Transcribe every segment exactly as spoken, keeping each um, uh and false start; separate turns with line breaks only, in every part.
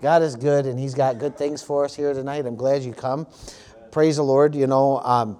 God is good, and he's got good things for us here tonight. I'm glad you come. Praise the Lord. You know, um,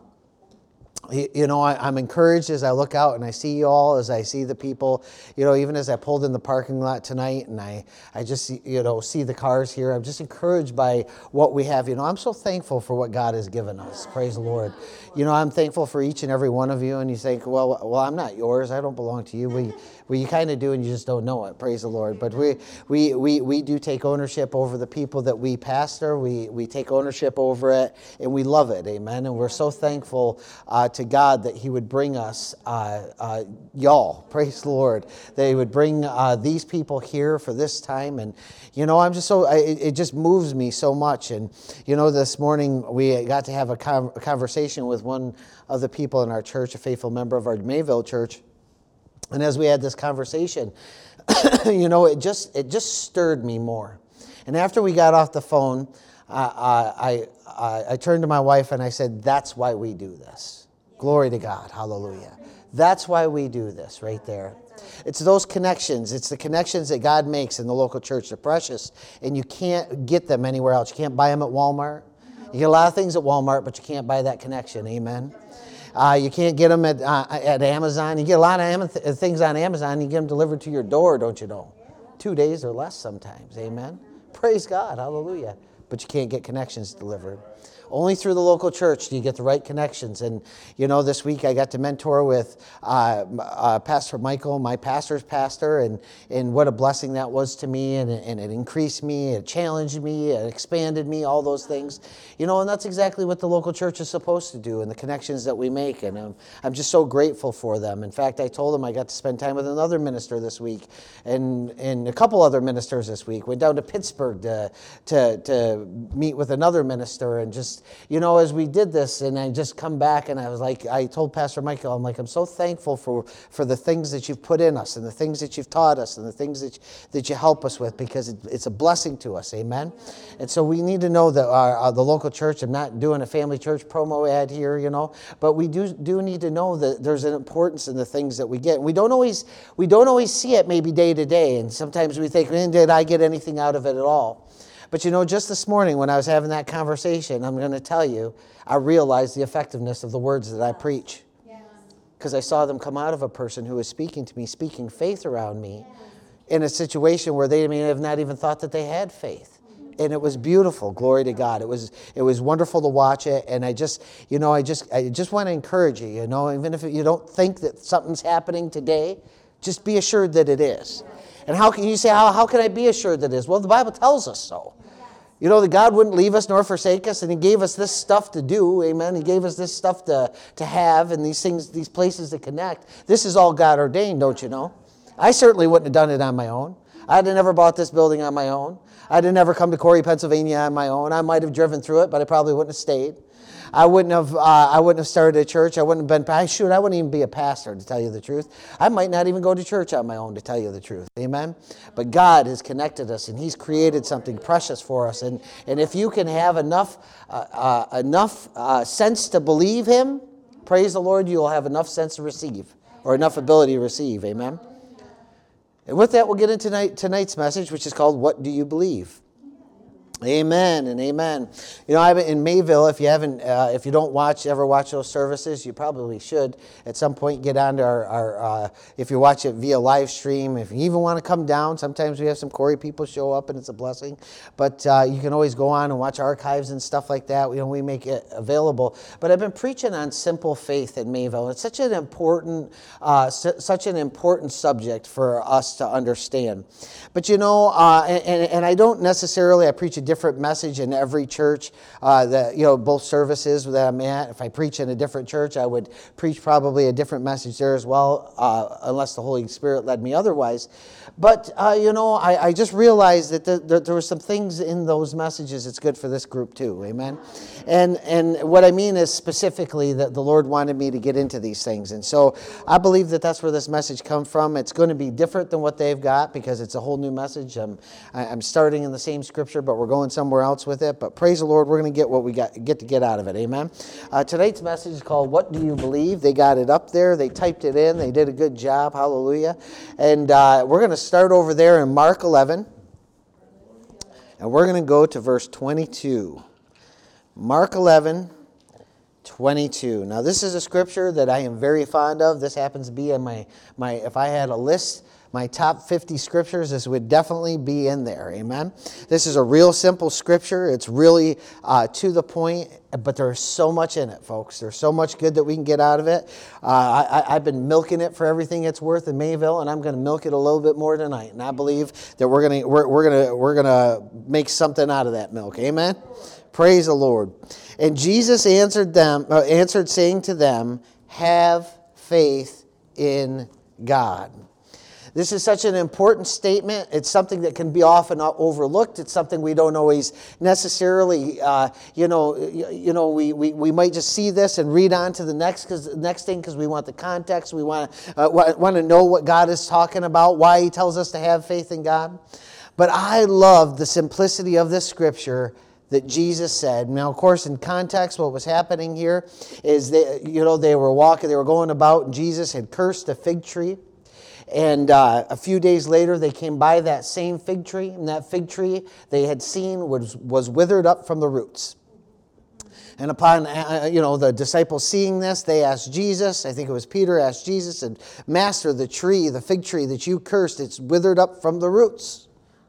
You know, I, I'm encouraged as I look out and I see you all, as I see the people, you know, even as I pulled in the parking lot tonight and I, I just, see, you know, see the cars here. I'm just encouraged by what we have. You know, I'm so thankful for what God has given us. Praise the Lord. You know, I'm thankful for each and every one of you. And you think, well, well, I'm not yours. I don't belong to you. We, well, you kind of do, and you just don't know it. Praise the Lord. But we, we, we, we do take ownership over the people that we pastor. We, we take ownership over it, and we love it. Amen. And we're so thankful uh, to God that he would bring us, uh, uh, y'all, praise the Lord, that he would bring uh, these people here for this time. And, you know, I'm just so, I, it just moves me so much. And, you know, this morning we got to have a, con- a conversation with one of the people in our church, a faithful member of our Mayville church. And as we had this conversation, you know, it just, it just stirred me more. And after we got off the phone, uh, I, I, I turned to my wife and I said, that's why we do this. Glory to God. Hallelujah. That's why we do this right there. It's those connections. It's the connections that God makes in the local church. They're precious, and you can't get them anywhere else. You can't buy them at Walmart. You get a lot of things at Walmart, but you can't buy that connection. Amen. Uh, you can't get them at uh, at Amazon. You get a lot of Am- th- things on Amazon. You get them delivered to your door, don't you know? Two days or less sometimes. Amen. Praise God. Hallelujah. But you can't get connections delivered. Only through the local church do you get the right connections. And, you know, this week I got to mentor with uh, uh, Pastor Michael, my pastor's pastor, and, and what a blessing that was to me. And, and it increased me, it challenged me, it expanded me, all those things. You know, and that's exactly what the local church is supposed to do, and the connections that we make. And I'm, I'm just so grateful for them. In fact, I told them I got to spend time with another minister this week, and, and a couple other ministers this week. Went down to Pittsburgh to, to, to meet with another minister, and just, you know, as we did this, and I just come back, and I was like, I told Pastor Michael, I'm like, I'm so thankful for, for the things that you've put in us, and the things that you've taught us, and the things that, that you help us with, because it, it's a blessing to us, amen? And so we need to know that our, our, the local church, I'm not doing a family church promo ad here, you know, but we do do need to know that there's an importance in the things that we get. We don't always, we don't always see it maybe day to day, and sometimes we think, man, did I get anything out of it at all? But you know, just this morning when I was having that conversation, I'm going to tell you, I realized the effectiveness of the words that I preach. Because I saw them come out of a person who was speaking to me, speaking faith around me, in a situation where they may have not even thought that they had faith. And it was beautiful. Glory to God. It was it was wonderful to watch it. And I just, you know, I just I just want to encourage you, you know, even if you don't think that something's happening today, just be assured that it is. And how can you say, how, how can I be assured that it is? Well, the Bible tells us so. You know, that God wouldn't leave us nor forsake us, and he gave us this stuff to do, amen. He gave us this stuff to, to have, and these things, these places to connect. This is all God ordained, don't you know? I certainly wouldn't have done it on my own. I'd have never bought this building on my own. I'd have never come to Corey, Pennsylvania on my own. I might have driven through it, but I probably wouldn't have stayed. I wouldn't have. Uh, I wouldn't have started a church. I wouldn't have been. I shoot. I wouldn't even be a pastor, to tell you the truth. I might not even go to church on my own, to tell you the truth. Amen. But God has connected us, and He's created something precious for us. And and if you can have enough uh, uh, enough uh, sense to believe Him, praise the Lord, you will have enough sense to receive, or enough ability to receive. Amen. And with that, we'll get into tonight, tonight's message, which is called "What Do You Believe?" Amen and amen. You know, I'm in Mayville. If you haven't, uh, if you don't watch, ever watch those services, you probably should. At some point, get on to our, our uh, if you watch it via live stream. If you even want to come down, sometimes we have some Corey people show up, and it's a blessing. But uh, you can always go on and watch archives and stuff like that. You know, we make it available. But I've been preaching on simple faith in Mayville. It's such an important, uh, su- such an important subject for us to understand. But you know, uh, and, and I don't necessarily. I preach a different message in every church uh, that, you know, both services that I'm at. If I preach in a different church, I would preach probably a different message there as well, uh, unless the Holy Spirit led me otherwise. But, uh, you know, I, I just realized that the, the, there were some things in those messages that's good for this group too, amen? And and what I mean is specifically that the Lord wanted me to get into these things. And so I believe that that's where this message comes from. It's going to be different than what they've got because it's a whole new message. I'm, I'm starting in the same scripture, but we're going somewhere else with it. But praise the Lord, we're going to get what we got get to get out of it, amen? Uh, tonight's message is called What Do You Believe? They got it up there. They typed it in. They did a good job, hallelujah. And uh, we're going to start over there in Mark eleven. And And we're going to go to verse twenty-two. Mark eleven, twenty-two. Now, this is a scripture that I am very fond of. This happens to be in my, my if I had a list, my top fifty scriptures, this would definitely be in there. Amen? This is a real simple scripture. It's really uh, to the point, but there's so much in it, folks. There's so much good that we can get out of it. Uh, I, I've been milking it for everything it's worth in Mayville, and I'm going to milk it a little bit more tonight. And I believe that we're going to we're, we're going to we're going to make something out of that milk. Amen? Praise the Lord. And Jesus answered them, uh, answered saying to them, "Have faith in God." This is such an important statement. It's something that can be often overlooked. It's something we don't always necessarily, uh, you know, you know, we, we, we might just see this and read on to the next cause, next thing because we want the context. We want uh, want to know what God is talking about, why He tells us to have faith in God. But I love the simplicity of this scripture that Jesus said. Now, of course, in context, what was happening here is they, you know, they were walking, they were going about, and Jesus had cursed a fig tree. And uh, a few days later, they came by that same fig tree, and that fig tree they had seen was, was withered up from the roots. And upon, uh, you know, the disciples seeing this, they asked Jesus, I think it was Peter, asked Jesus, and "Master, the tree, the fig tree that you cursed, it's withered up from the roots."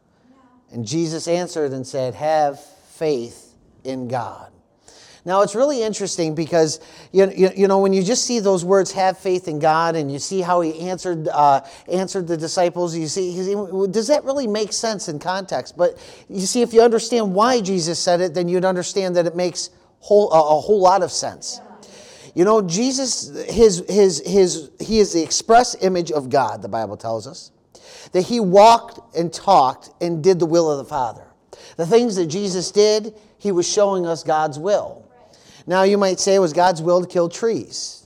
And Jesus answered and said, "Have faith in God." Now, it's really interesting because, you, you, you know, when you just see those words, "have faith in God," and you see how He answered uh, answered the disciples, you see, does that really make sense in context? But you see, if you understand why Jesus said it, then you'd understand that it makes whole, a, a whole lot of sense. You know, Jesus, his, his, his, He is the express image of God, the Bible tells us. That He walked and talked and did the will of the Father. The things that Jesus did, He was showing us God's will. Now, you might say, was God's will to kill trees?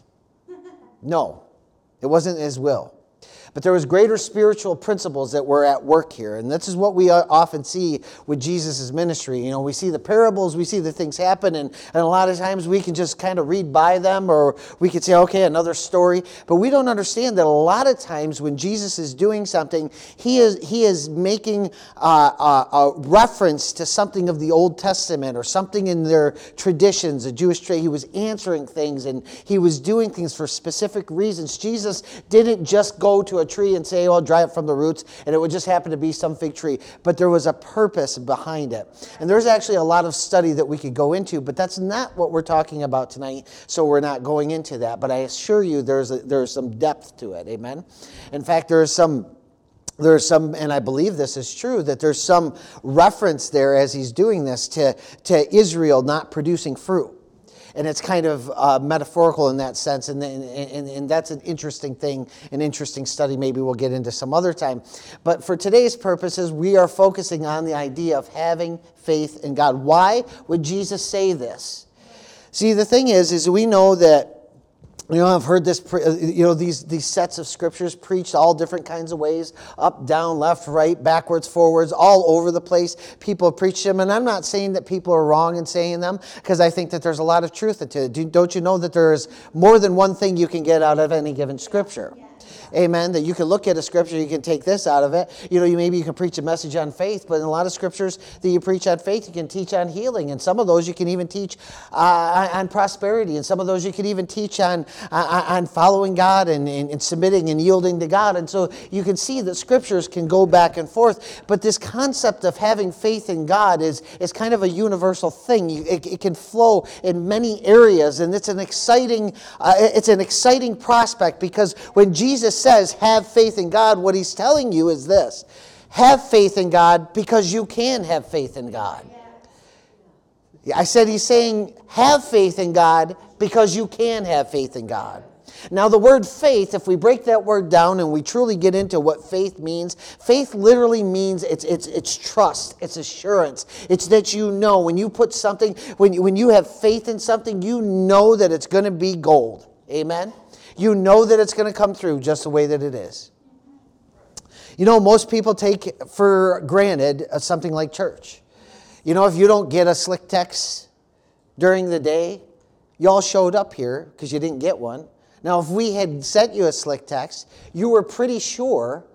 No, it wasn't His will. But there was greater spiritual principles that were at work here. And this is what we often see with Jesus' ministry. You know, we see the parables, we see the things happen, and, and a lot of times we can just kind of read by them, or we could say, okay, another story. But we don't understand that a lot of times when Jesus is doing something, He is he is making uh, a, a reference to something of the Old Testament or something in their traditions, a Jewish trade. He was answering things, and He was doing things for specific reasons. Jesus didn't just go to a tree and say, "Oh, dry it from the roots," and it would just happen to be some fig tree. But there was a purpose behind it. And there's actually a lot of study that we could go into, but that's not what we're talking about tonight, so we're not going into that. But I assure you there's a, there's some depth to it. Amen? In fact, there's some There's some, and I believe this is true, that there's some reference there as He's doing this to, to Israel not producing fruit. And it's kind of uh, metaphorical in that sense, and, and, and that's an interesting thing, an interesting study maybe we'll get into some other time. But for today's purposes, we are focusing on the idea of having faith in God. Why would Jesus say this? See, the thing is, is we know that, you know, I've heard this, you know, these, these sets of scriptures preached all different kinds of ways, up, down, left, right, backwards, forwards, all over the place. People preach them, and I'm not saying that people are wrong in saying them, because I think that there's a lot of truth to it. Don't you know that there's more than one thing you can get out of any given scripture? Amen. That you can look at a scripture, you can take this out of it. You know, you maybe you can preach a message on faith, but in a lot of scriptures that you preach on faith, you can teach on healing, and some of those you can even teach uh, on prosperity, and some of those you can even teach on uh, on following God and, and, and submitting and yielding to God. And so you can see that scriptures can go back and forth. But this concept of having faith in God is is kind of a universal thing. You, it, it can flow in many areas, and it's an exciting uh, it's an exciting prospect, because when Jesus says, "Have faith in God," what He's telling you is this: have faith in God because you can have faith in God. I said He's saying, have faith in God because you can have faith in God. Now, the word faith, if we break that word down and we truly get into what faith means, faith literally means it's it's it's trust, it's assurance. It's that you know when you put something, when you, when you have faith in something, you know that it's going to be gold. Amen? You know that it's going to come through just the way that it is. You know, most people take for granted something like church. You know, if you don't get a slick text during the day, y'all showed up here because you didn't get one. Now, if we had sent you a slick text, you were pretty sure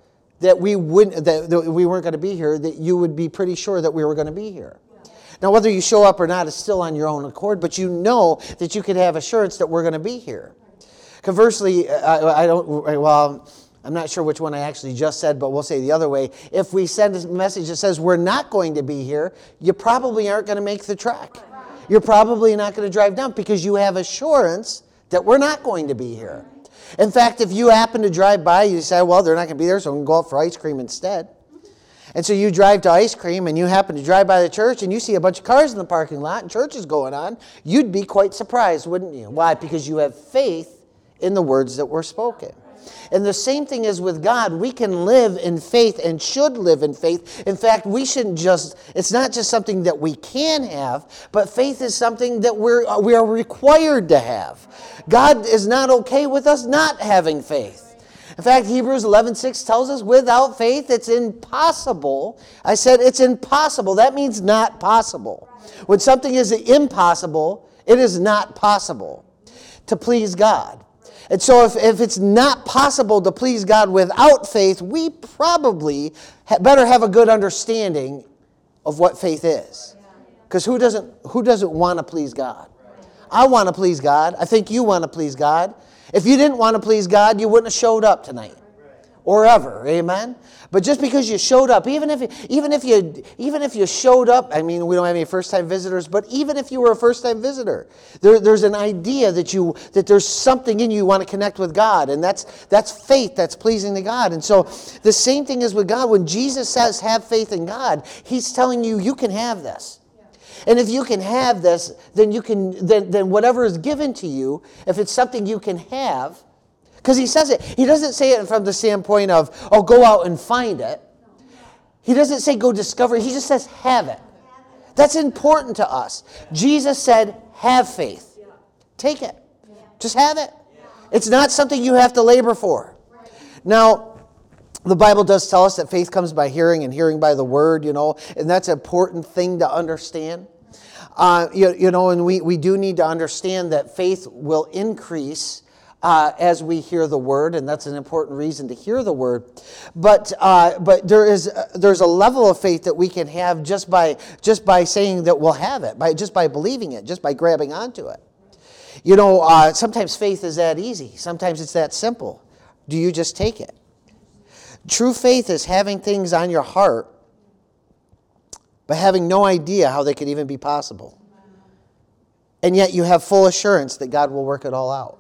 that we wouldn't, that, that we weren't going to be here, that you would be pretty sure that we were going to be here. Now, whether you show up or not is still on your own accord, but you know that you can have assurance that we're going to be here. Conversely, I, I don't, well, I'm not sure which one I actually just said, but we'll say the other way. If we send a message that says we're not going to be here, you probably aren't going to make the trek. You're probably not going to drive down because you have assurance that we're not going to be here. In fact, if you happen to drive by, you say, well, they're not going to be there, so I'm going to go out for ice cream instead. And so you drive to ice cream and you happen to drive by the church and you see a bunch of cars in the parking lot and church is going on, you'd be quite surprised, wouldn't you? Why? Because you have faith in the words that were spoken. And the same thing is with God. We can live in faith and should live in faith. In fact, we shouldn't just, it's not just something that we can have, but faith is something that we're, we are required to have. God is not okay with us not having faith. In fact, Hebrews eleven six tells us without faith it's impossible. I said it's impossible. That means not possible. When something is impossible, it is not possible to please God. And so if, if it's not possible to please God without faith, we probably ha- better have a good understanding of what faith is. Because who doesn't, who doesn't want to please God? I want to please God. I think you want to please God. If you didn't want to please God, you wouldn't have showed up tonight. Or ever, amen? But just because you showed up, even if even if you even if you showed up, I mean, we don't have any first-time visitors, but even if you were a first-time visitor, there, there's an idea that you that there's something in you you want to connect with God, and that's that's faith that's pleasing to God. And so the same thing is with God. When Jesus says have faith in God, He's telling you you can have this. And if you can have this, then you can then, then whatever is given to you, if it's something you can have, because he says it, he doesn't say it from the standpoint of, oh, go out and find it. He doesn't say go discover it. He just says have it. That's important to us. Jesus said have faith. Take it. Just have it. It's not something you have to labor for. Now, the Bible does tell us that faith comes by hearing and hearing by the word, you know, and that's an important thing to understand. Uh, you, you know, and we, we do need to understand that faith will increase uh, as we hear the word, and that's an important reason to hear the word. But uh, but there is uh, there's a level of faith that we can have just by just by saying that we'll have it, by just by believing it, just by grabbing onto it. You know, uh, sometimes faith is that easy. Sometimes it's that simple. Do you just take it? True faith is having things on your heart, but having no idea how they could even be possible. And yet you have full assurance that God will work it all out.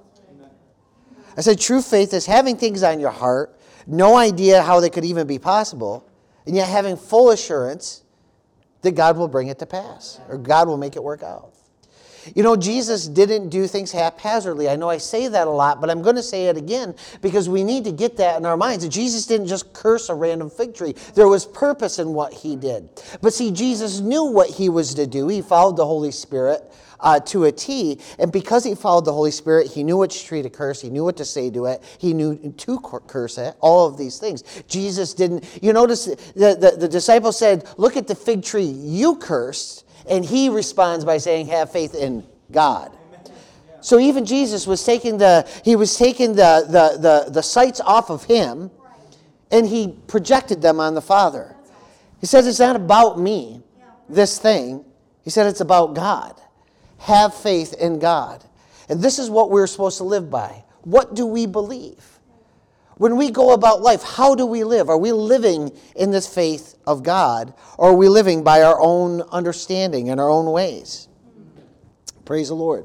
I said true faith is having things on your heart, no idea how they could even be possible, and yet having full assurance that God will bring it to pass, or God will make it work out. You know, Jesus didn't do things haphazardly. I know I say that a lot, but I'm going to say it again because we need to get that in our minds. Jesus didn't just curse a random fig tree. There was purpose in what he did. But see, Jesus knew what he was to do. He followed the Holy Spirit uh, to a T. And because he followed the Holy Spirit, he knew which tree to curse. He knew what to say to it. He knew to curse it. All of these things. Jesus didn't. You notice the, the, the disciples said, look at the fig tree you cursed. And he responds by saying, have faith in God. So even Jesus was taking the, he was taking the, the, the, the sights off of him, and he projected them on the Father. He says, it's not about me, this thing. He said, it's about God. Have faith in God. And this is what we're supposed to live by. What do we believe? When we go about life, how do we live? Are we living in this faith of God, or are we living by our own understanding and our own ways? Praise the Lord.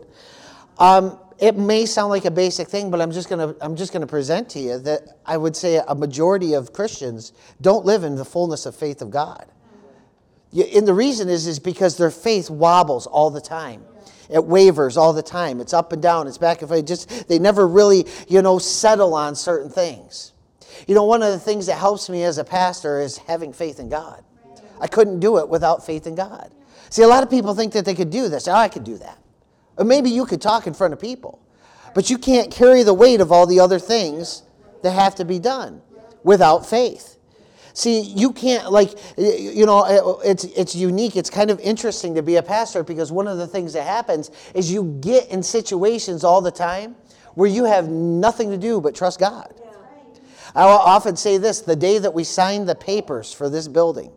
Um, it may sound like a basic thing, but I'm just going to I'm just going to present to you that I would say a majority of Christians don't live in the fullness of faith of God. And the reason is is because their faith wobbles all the time. It wavers all the time. It's up and down. It's back and forth. Just they never really, you know, settle on certain things. You know, one of the things that helps me as a pastor is having faith in God. I couldn't do it without faith in God. See, a lot of people think that they could do this. Oh, I could do that. Or maybe you could talk in front of people. But you can't carry the weight of all the other things that have to be done without faith. See, you can't, like, you know, it's it's unique. It's kind of interesting to be a pastor because one of the things that happens is you get in situations all the time where you have nothing to do but trust God. I will often say this, the day that we signed the papers for this building,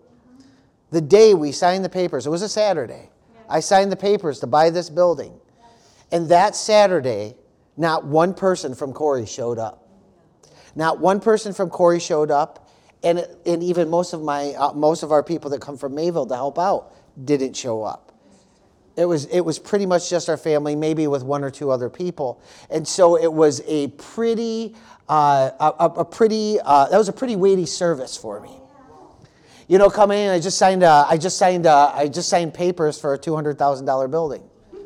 the day we signed the papers, it was a Saturday. I signed the papers to buy this building. And that Saturday, not one person from Corey showed up. Not one person from Corey showed up. And, and even most of my uh, most of our people that come from Mayville to help out didn't show up. It was it was pretty much just our family, maybe with one or two other people. And so it was a pretty uh, a, a pretty uh, that was a pretty weighty service for me. You know, coming in, I just signed a, I just signed a, I just signed papers for a two hundred thousand dollar building.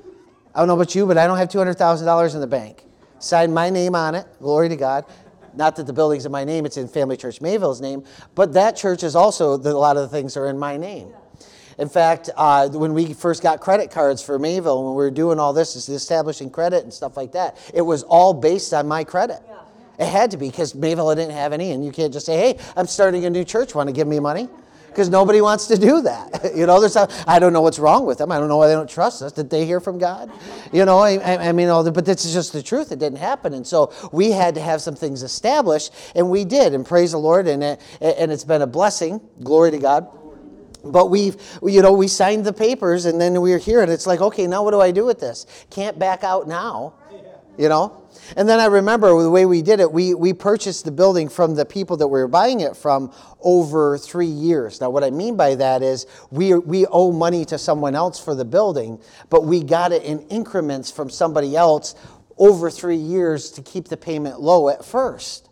I don't know about you, but I don't have two hundred thousand dollars in the bank. Signed my name on it. Glory to God. Not that the building's in my name, it's in Family Church Mayville's name, but that church is also, the, a lot of the things are in my name. In fact, uh, when we first got credit cards for Mayville, when we were doing all this, establishing credit and stuff like that, it was all based on my credit. It had to be, because Mayville didn't have any, and you can't just say, hey, I'm starting a new church, want to give me money? Because nobody wants to do that. You know, there's a, I don't know what's wrong with them. I don't know why they don't trust us. Did they hear from God? You know, I, I, I mean, all the, but this is just the truth. It didn't happen. And so we had to have some things established, and we did. And praise the Lord, and it, and it's been a blessing. Glory to God. But we've, you know, we signed the papers, and then we were here, and it's like, okay, now what do I do with this? Can't back out now, you know? And then I remember the way we did it, we, we purchased the building from the people that we were buying it from over three years. Now, what I mean by that is we, we owe money to someone else for the building, but we got it in increments from somebody else over three years to keep the payment low at first.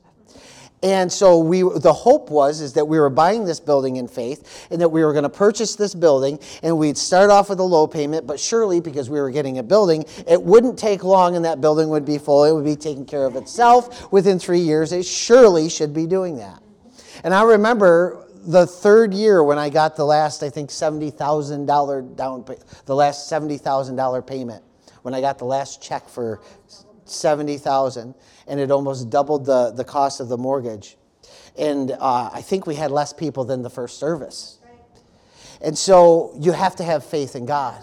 And so we, the hope was is that we were buying this building in faith, and that we were going to purchase this building, and we'd start off with a low payment, but surely, because we were getting a building, it wouldn't take long and that building would be full. It would be taking care of itself within three years. It surely should be doing that. And I remember the third year when I got the last, I think, seventy thousand dollars down, the last seventy thousand dollars payment, when I got the last check for seventy thousand dollars, and it almost doubled the, the cost of the mortgage. And uh, I think we had less people than the first service. And so you have to have faith in God.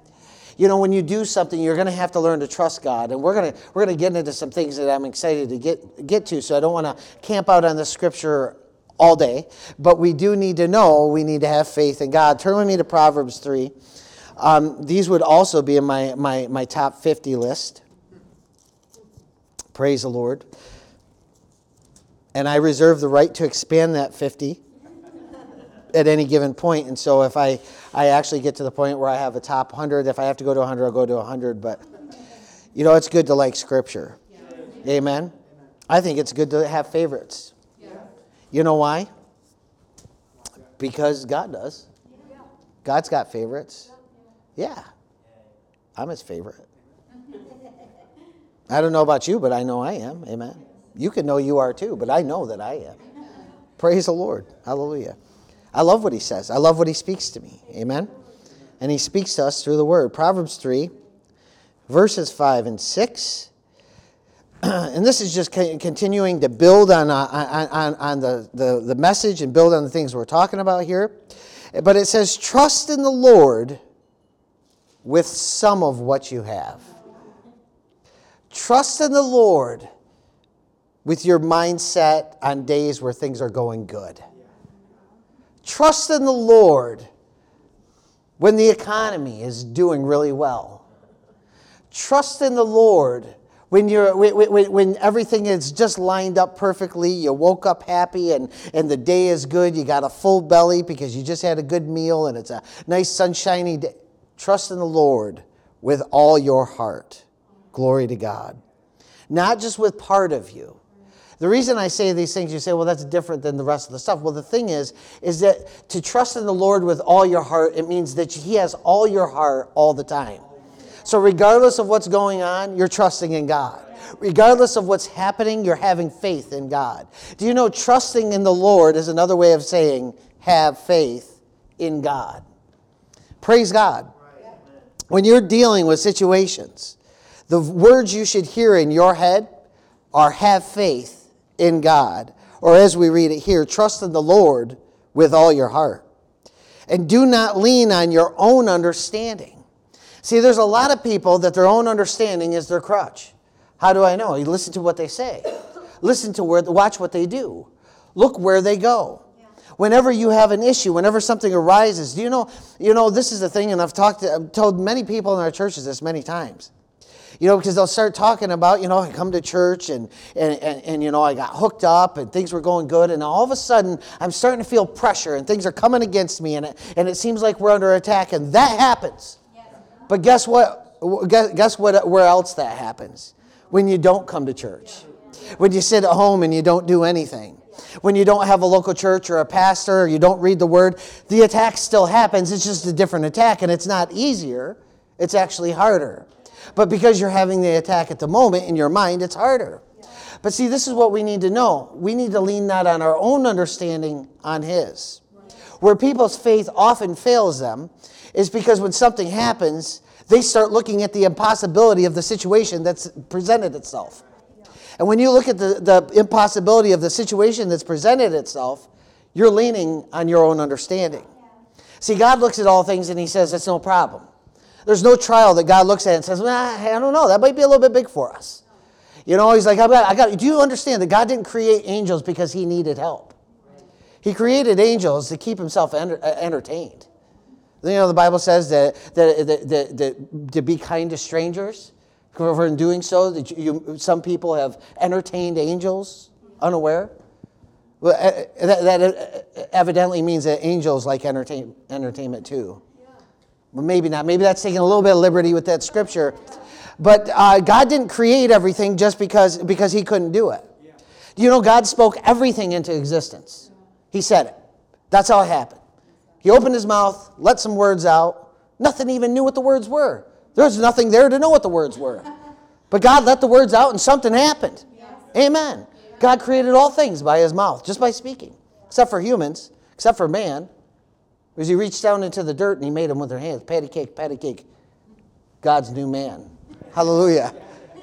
You know, when you do something, you're going to have to learn to trust God. And we're going to we're going to get into some things that I'm excited to get get to. So I don't want to camp out on the scripture all day. But we do need to know we need to have faith in God. Turn with me to Proverbs three. Um, these would also be in my, my, my top fifty list. Praise the Lord. And I reserve the right to expand that fifty at any given point. And so if I, I actually get to the point where I have a top one hundred, if I have to go to one hundred, I'll go to one hundred. But, you know, it's good to like Scripture. Yeah. Amen? I think it's good to have favorites. Yeah. You know why? Because God does. God's got favorites. Yeah. I'm his favorite. I don't know about you, but I know I am. Amen. You can know you are too, but I know that I am. Praise the Lord. Hallelujah. I love what he says. I love what he speaks to me. Amen. And he speaks to us through the word. Proverbs three, verses five and six. And this is just continuing to build on, on, on, on the, the, the message and build on the things we're talking about here. But it says, trust in the Lord with some of what you have. Trust in the Lord with your mindset on days where things are going good. Trust in the Lord when the economy is doing really well. Trust in the Lord when you're when, when, when everything is just lined up perfectly. You woke up happy and, and the day is good. You got a full belly because you just had a good meal and it's a nice sunshiny day. Trust in the Lord with all your heart. Glory to God. Not just with part of you. The reason I say these things, you say, well, that's different than the rest of the stuff. Well, the thing is, is that to trust in the Lord with all your heart, it means that he has all your heart all the time. So regardless of what's going on, you're trusting in God. Regardless of what's happening, you're having faith in God. Do you know trusting in the Lord is another way of saying have faith in God? Praise God. When you're dealing with situations, the words you should hear in your head are have faith in God. Or as we read it here, trust in the Lord with all your heart. And do not lean on your own understanding. See, there's a lot of people that their own understanding is their crutch. How do I know? You listen to what they say. listen to where, watch what they do. Look where they go. Whenever you have an issue, whenever something arises, do you know, you know, this is the thing, and I've talked to, I've told many people in our churches this many times. You know, because they'll start talking about, you know, I come to church and, and, and, and, you know, I got hooked up and things were going good. And all of a sudden, I'm starting to feel pressure and things are coming against me. And it, and it seems like we're under attack. And that happens. Yes. But guess what? Guess, guess what? Where else that happens? When you don't come to church. When you sit at home and you don't do anything. When you don't have a local church or a pastor or you don't read the word. The attack still happens. It's just a different attack. And it's not easier. It's actually harder. But because you're having the attack at the moment in your mind, it's harder. But see, this is what we need to know. We need to lean not on our own understanding, on His. Where people's faith often fails them is because when something happens, they start looking at the impossibility of the situation that's presented itself. And when you look at the, the impossibility of the situation that's presented itself, you're leaning on your own understanding. See, God looks at all things and He says, it's no problem. There's no trial that God looks at and says, well, I don't know, that might be a little bit big for us. You know, He's like, I got, I got. Do you understand that God didn't create angels because He needed help? He created angels to keep Himself enter, entertained. You know, the Bible says that, that, that, that, that to be kind to strangers, for in doing so, that you, some people have entertained angels unaware. Well, that, that evidently means that angels like entertain, entertainment too. Well, maybe not. Maybe that's taking a little bit of liberty with that scripture. But uh, God didn't create everything just because, because He couldn't do it. Do you know God spoke everything into existence? He said it. That's how it happened. He opened His mouth, let some words out. Nothing even knew what the words were. There was nothing there to know what the words were. But God let the words out and something happened. Amen. God created all things by His mouth, just by speaking. Except for humans, except for man. Because He reached down into the dirt and He made them with their hands. Patty cake, patty cake. God's new man. Hallelujah.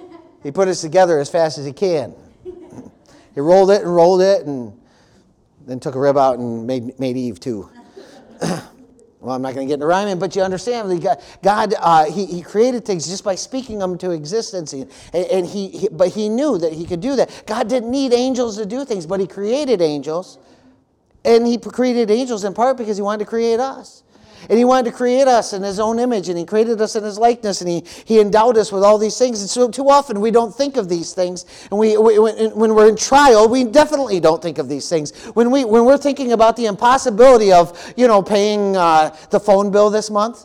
He put us together as fast as He can. He rolled it and rolled it and then took a rib out and made, made Eve too. Well, I'm not going to get into rhyming, but you understand that God, uh, he, he created things just by speaking them to existence. And, and he, he, but He knew that He could do that. God didn't need angels to do things, but He created angels. And He created angels in part because He wanted to create us. And He wanted to create us in His own image, and He created us in His likeness, and He, he endowed us with all these things. And so too often we don't think of these things. And we, we when, when we're in trial, we definitely don't think of these things. When, we, when we're thinking about the impossibility of, you know, paying uh, the phone bill this month,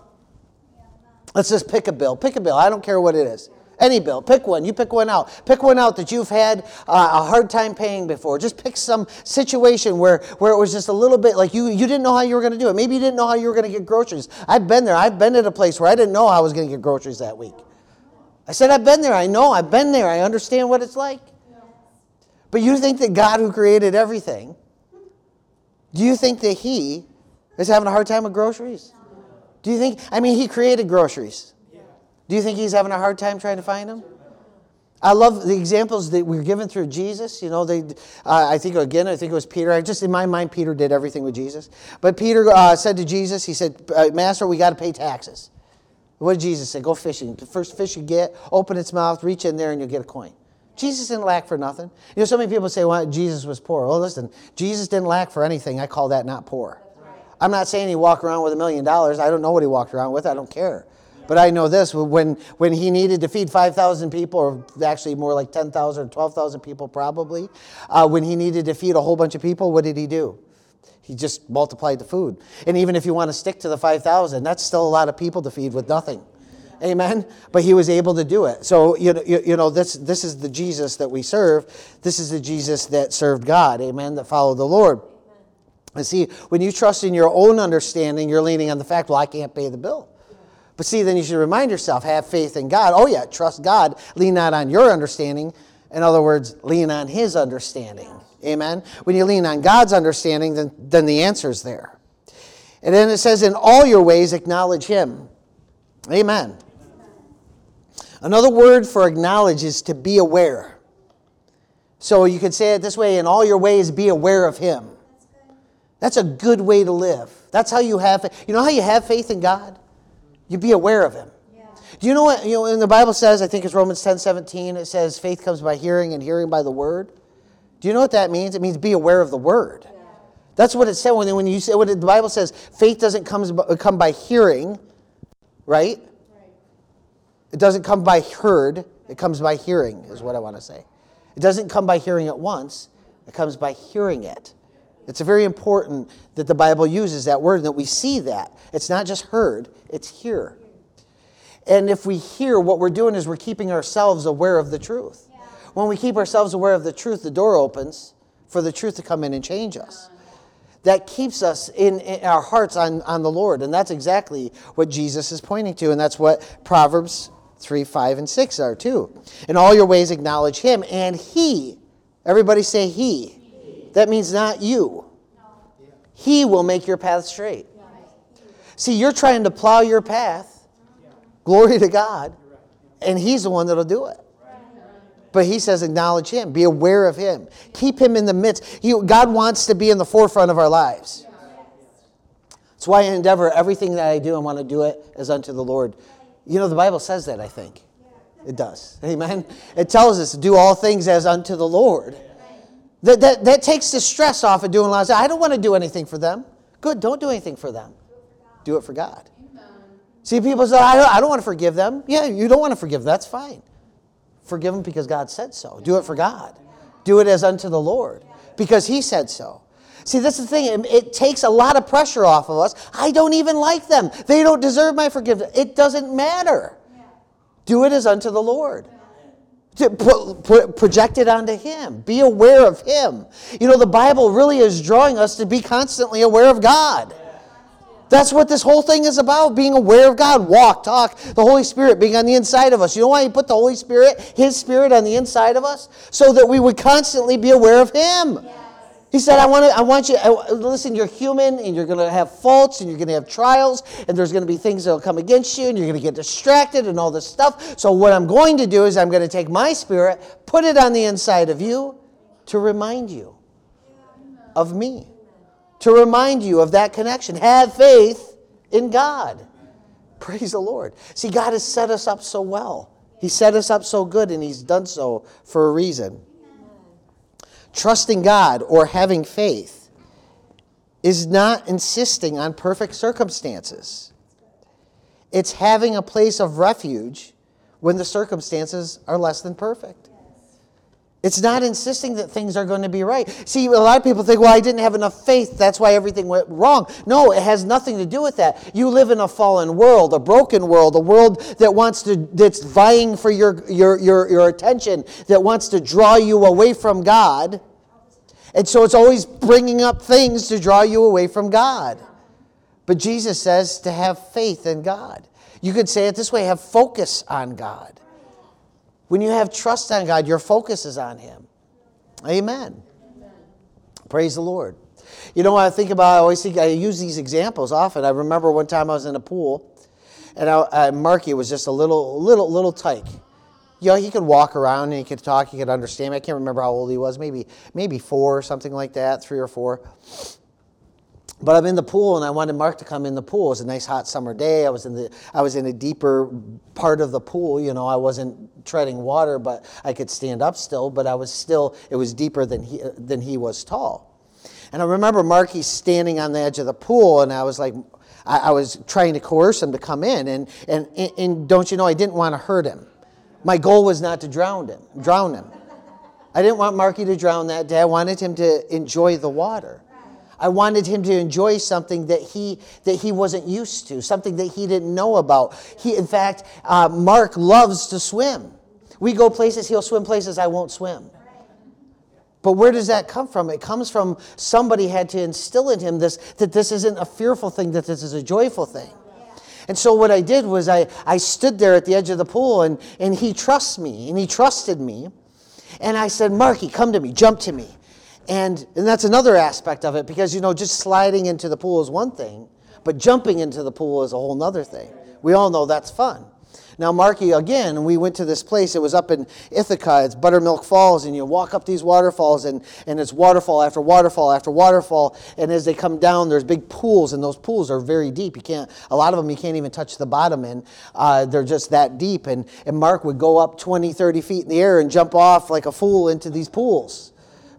let's just pick a bill. Pick a bill. I don't care what it is. Any bill. Pick one. You pick one out. Pick one out that you've had uh, a hard time paying before. Just pick some situation where, where it was just a little bit like you, you didn't know how you were going to do it. Maybe you didn't know how you were going to get groceries. I've been there. I've been at a place where I didn't know how I was going to get groceries that week. I said, I've been there. I know. I've been there. I understand what it's like. But you think that God who created everything, do you think that He is having a hard time with groceries? Do you think, I mean, He created groceries. Do you think He's having a hard time trying to find them? I love the examples that we're given through Jesus. You know, they. Uh, I think, again, I think it was Peter. I just, in my mind, Peter did everything with Jesus. But Peter uh, said to Jesus, he said, uh, Master, we got to pay taxes. What did Jesus say? Go fishing. The first fish you get, open its mouth, reach in there, and you'll get a coin. Jesus didn't lack for nothing. You know, so many people say, well, Jesus was poor. Well, listen, Jesus didn't lack for anything. I call that not poor. I'm not saying He walked around with a million dollars. I don't know what He walked around with. I don't care. But I know this, when, when He needed to feed five thousand people, or actually more like ten thousand, twelve thousand people probably, uh, when He needed to feed a whole bunch of people, what did He do? He just multiplied the food. And even if you want to stick to the five thousand, that's still a lot of people to feed with nothing. Amen? But He was able to do it. So, you know, you, you know this, this is the Jesus that we serve. This is the Jesus that served God. Amen? That followed the Lord. And see, when you trust in your own understanding, you're leaning on the fact, well, I can't pay the bill. But see, then you should remind yourself, have faith in God. Oh yeah, trust God. Lean not on your understanding. In other words, lean on His understanding. Amen? When you lean on God's understanding, then, then the answer's there. And then it says, in all your ways acknowledge Him. Amen. Another word for acknowledge is to be aware. So you could say it this way, in all your ways be aware of Him. That's a good way to live. That's how you have faith. You know how you have faith in God? You be aware of Him. Yeah. Do you know what, you know, in the Bible says, I think it's Romans ten seventeen, it says faith comes by hearing and hearing by the word. Do you know what that means? It means be aware of the word. That's what it said when, when you say, when the Bible says faith doesn't come, come by hearing, right? It doesn't come by heard. It comes by hearing is what I want to say. It doesn't come by hearing it once. It comes by hearing it. It's very important that the Bible uses that word and that we see that. It's not just heard, it's hear. And if we hear, what we're doing is we're keeping ourselves aware of the truth. When we keep ourselves aware of the truth, the door opens for the truth to come in and change us. That keeps us in, in our hearts on, on the Lord. And that's exactly what Jesus is pointing to. And that's what Proverbs three, five, and six are too. In all your ways acknowledge him, and he, everybody say he. he. That means not you. No. He will make your path straight. Yeah. See, you're trying to plow your path. Yeah. Glory to God. And he's the one that'll do it. But he says acknowledge him. Be aware of him. Keep him in the midst. He, God wants to be in the forefront of our lives. That's why I endeavor everything that I do, I want to do it as unto the Lord. You know, the Bible says that, I think. It does. Amen? It tells us to do all things as unto the Lord. That, that, that takes the stress off of doing lots. I don't want to do anything for them. Good, don't do anything for them. Do it for God. See, people say, I don't, I don't want to forgive them. Yeah, you don't want to forgive them. That's fine. Forgive them because God said so. Do it for God. Do it as unto the Lord because he said so. See, that's the thing. It, it takes a lot of pressure off of us. I don't even like them. They don't deserve my forgiveness. It doesn't matter. Do it as unto the Lord. To put, put, project it onto him. Be aware of him. You know, the Bible really is drawing us to be constantly aware of God. That's what this whole thing is about, being aware of God. Walk, talk, the Holy Spirit being on the inside of us. You know why he put the Holy Spirit, his Spirit on the inside of us? So that we would constantly be aware of him. Yes. He said, I want to, I want you, I, listen, you're human and you're going to have faults and you're going to have trials and there's going to be things that will come against you and you're going to get distracted and all this stuff. So what I'm going to do is I'm going to take my Spirit, put it on the inside of you to remind you of me. To remind you of that connection. Have faith in God. Praise the Lord. See, God has set us up so well. He set us up so good, and he's done so for a reason. Trusting God or having faith is not insisting on perfect circumstances. It's having a place of refuge when the circumstances are less than perfect. It's not insisting that things are going to be right. See, a lot of people think, well, I didn't have enough faith. That's why everything went wrong. No, it has nothing to do with that. You live in a fallen world, a broken world, a world that wants to, that's vying for your, your, your, your attention, that wants to draw you away from God. And so it's always bringing up things to draw you away from God. But Jesus says to have faith in God. You could say it this way, have focus on God. When you have trust on God, your focus is on him. Amen. Amen. Praise the Lord. You know what I think about? I always think I use these examples often. I remember one time I was in a pool, and I, uh, Marky was just a little, little, little tyke. You know, he could walk around and he could talk, he could understand me. I can't remember how old he was, maybe, maybe four or something like that, three or four. But I'm in the pool, and I wanted Mark to come in the pool. It was a nice hot summer day. I was in the I was in a deeper part of the pool. You know, I wasn't treading water, but I could stand up still. But I was still, it was deeper than he than he was tall. And I remember Marky standing on the edge of the pool, and I was like, I, I was trying to coerce him to come in. And, and and don't you know, I didn't want to hurt him. My goal was not to drown him. Drown him. I didn't want Marky to drown that day. I wanted him to enjoy the water. I wanted him to enjoy something that he that he wasn't used to, something that he didn't know about. He, in fact, uh, Mark loves to swim. We go places, he'll swim places I won't swim. But where does that come from? It comes from somebody had to instill in him this that this isn't a fearful thing, that this is a joyful thing. And so what I did was I, I stood there at the edge of the pool, and, and he trusts me, and he trusted me. And I said, Marky, come to me, jump to me. And and that's another aspect of it, because, you know, just sliding into the pool is one thing, but jumping into the pool is a whole other thing. We all know that's fun. Now, Marky, again, we went to this place. It was up in Ithaca. It's Buttermilk Falls, and you walk up these waterfalls, and, and it's waterfall after waterfall after waterfall. And as they come down, there's big pools, and those pools are very deep. You can't, a lot of them you can't even touch the bottom in. Uh, they're just that deep. And, and Mark would go up twenty, thirty feet in the air and jump off like a fool into these pools.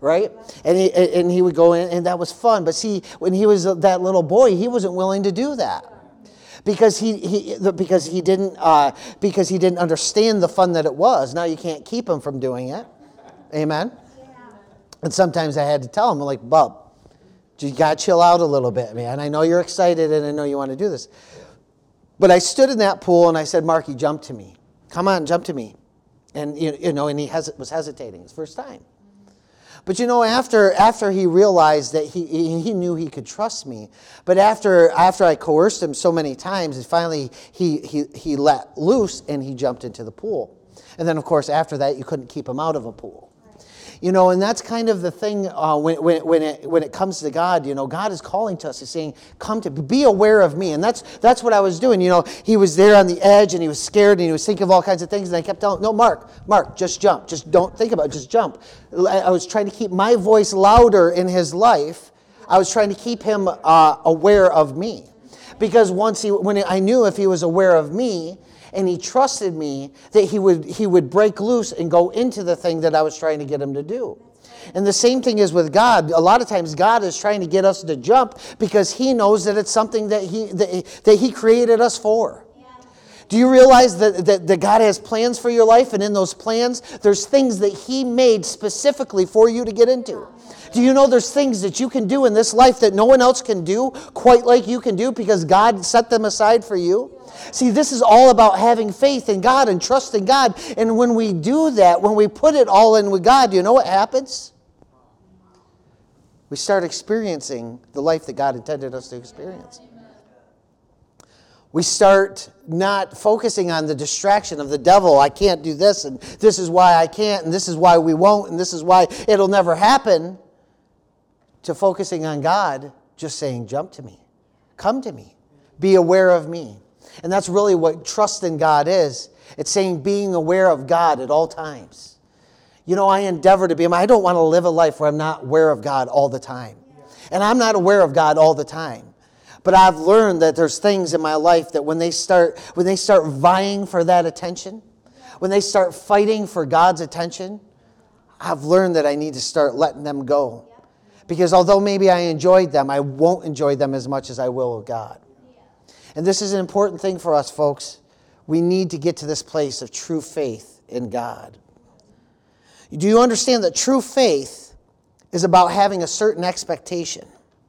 right? And he, and he would go in, and that was fun. But see, when he was that little boy, he wasn't willing to do that. Because he, he because he didn't uh, because he didn't understand the fun that it was. Now you can't keep him from doing it. Amen? Yeah. And sometimes I had to tell him, like, Bub, you got to chill out a little bit, man. I know you're excited and I know you want to do this. But I stood in that pool and I said, Marky, jump to me. Come on, jump to me. And, you, you know, and he hes- was hesitating. His first time. But, you know, after after he realized that he, he he knew he could trust me, but after after I coerced him so many times, and finally he, he, he let loose and he jumped into the pool. And then, of course, after that, you couldn't keep him out of a pool. You know, and that's kind of the thing uh, when when when it when it comes to God. You know, God is calling to us. He's saying, "Come to be aware of me." And that's that's what I was doing. You know, he was there on the edge, and he was scared, and he was thinking of all kinds of things. And I kept telling, "No, Mark, Mark, just jump. Just don't think about it. Just jump." I was trying to keep my voice louder in his life. I was trying to keep him uh, aware of me, because once he, when I knew if he was aware of me, and he trusted me, that he would he would break loose and go into the thing that I was trying to get him to do. And the same thing is with God. A lot of times God is trying to get us to jump because he knows that it's something that he that, that he created us for. Do you realize that, that, that God has plans for your life, and in those plans, there's things that he made specifically for you to get into? Do you know there's things that you can do in this life that no one else can do quite like you can do because God set them aside for you? See, this is all about having faith in God and trusting God. And when we do that, when we put it all in with God, you know what happens? We start experiencing the life that God intended us to experience. We start not focusing on the distraction of the devil. I can't do this, and this is why I can't, and this is why we won't, and this is why it'll never happen. To focusing on God, just saying, jump to me. Come to me. Be aware of me. And that's really what trust in God is. It's saying being aware of God at all times. You know, I endeavor to be, I don't want to live a life where I'm not aware of God all the time. And I'm not aware of God all the time. But I've learned that there's things in my life that when they start when they start vying for that attention, when they start fighting for God's attention, I've learned that I need to start letting them go. Because although maybe I enjoyed them, I won't enjoy them as much as I will with God. And this is an important thing for us, folks. We need to get to this place of true faith in God. Do you understand that true faith is about having a certain expectation?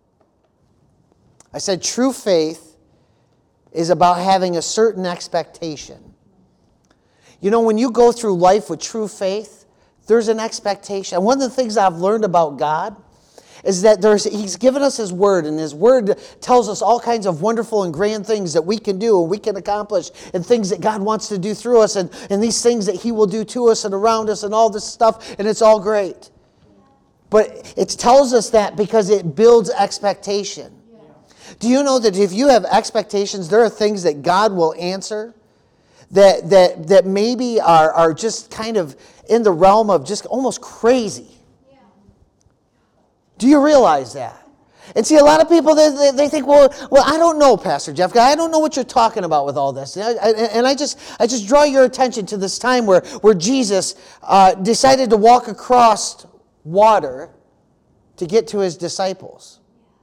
I said true faith is about having a certain expectation. You know, when you go through life with true faith, there's an expectation. And one of the things I've learned about God is that there's He's given us His Word, and His Word tells us all kinds of wonderful and grand things that we can do and we can accomplish, and things that God wants to do through us, and, and these things that He will do to us and around us and all this stuff, and it's all great. But it tells us that because it builds expectation. Do you know that if you have expectations, there are things that God will answer that that that maybe are, are just kind of in the realm of just almost crazy? Yeah. Do you realize that? And see, a lot of people, they, they, they think, well, well, I don't know, Pastor Jeff. I don't know what you're talking about with all this. And I, and I just I just draw your attention to this time where, where Jesus uh, decided to walk across water to get to His disciples.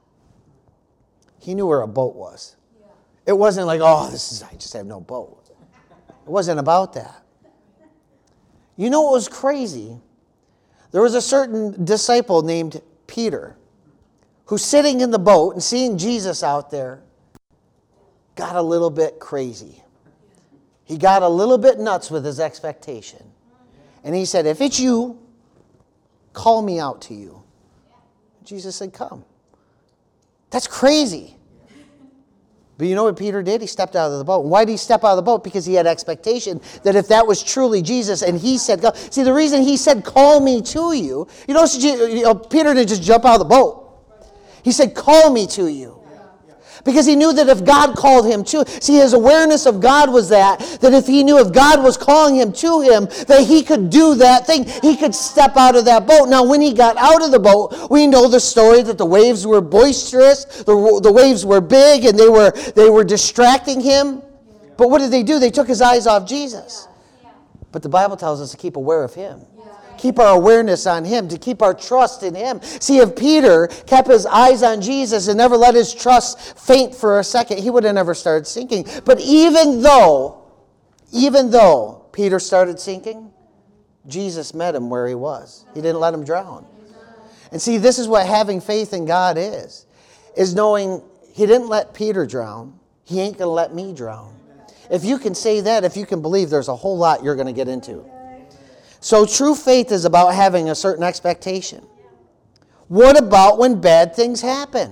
He knew where a boat was. Yeah. It wasn't like, oh, this is, I just have no boat. It wasn't about that. You know what was crazy? There was a certain disciple named Peter who, sitting in the boat and seeing Jesus out there, got a little bit crazy. He got a little bit nuts with his expectation. And he said, if it's you, call me out to you. Jesus said, come. That's crazy. But you know what Peter did? He stepped out of the boat. Why did he step out of the boat? Because he had expectation that if that was truly Jesus and he said, go. See, the reason he said, call me to you, you know, you know, Peter didn't just jump out of the boat. He said, call me to you. Because he knew that if God called him to, see, his awareness of God was that, that if he knew if God was calling him to him, that he could do that thing. He could step out of that boat. Now, when he got out of the boat, we know the story that the waves were boisterous, the, the waves were big, and they were, they were distracting him. But what did they do? They took his eyes off Jesus. But the Bible tells us to keep aware of him. keep our awareness on him, to keep our trust in him. See, if Peter kept his eyes on Jesus and never let his trust faint for a second, he would have never started sinking. But even though, even though Peter started sinking, Jesus met him where he was. He didn't let him drown. And see, this is what having faith in God is, is knowing he didn't let Peter drown. He ain't going to let me drown. If you can say that, if you can believe, there's a whole lot you're going to get into. So true faith is about having a certain expectation. What about when bad things happen?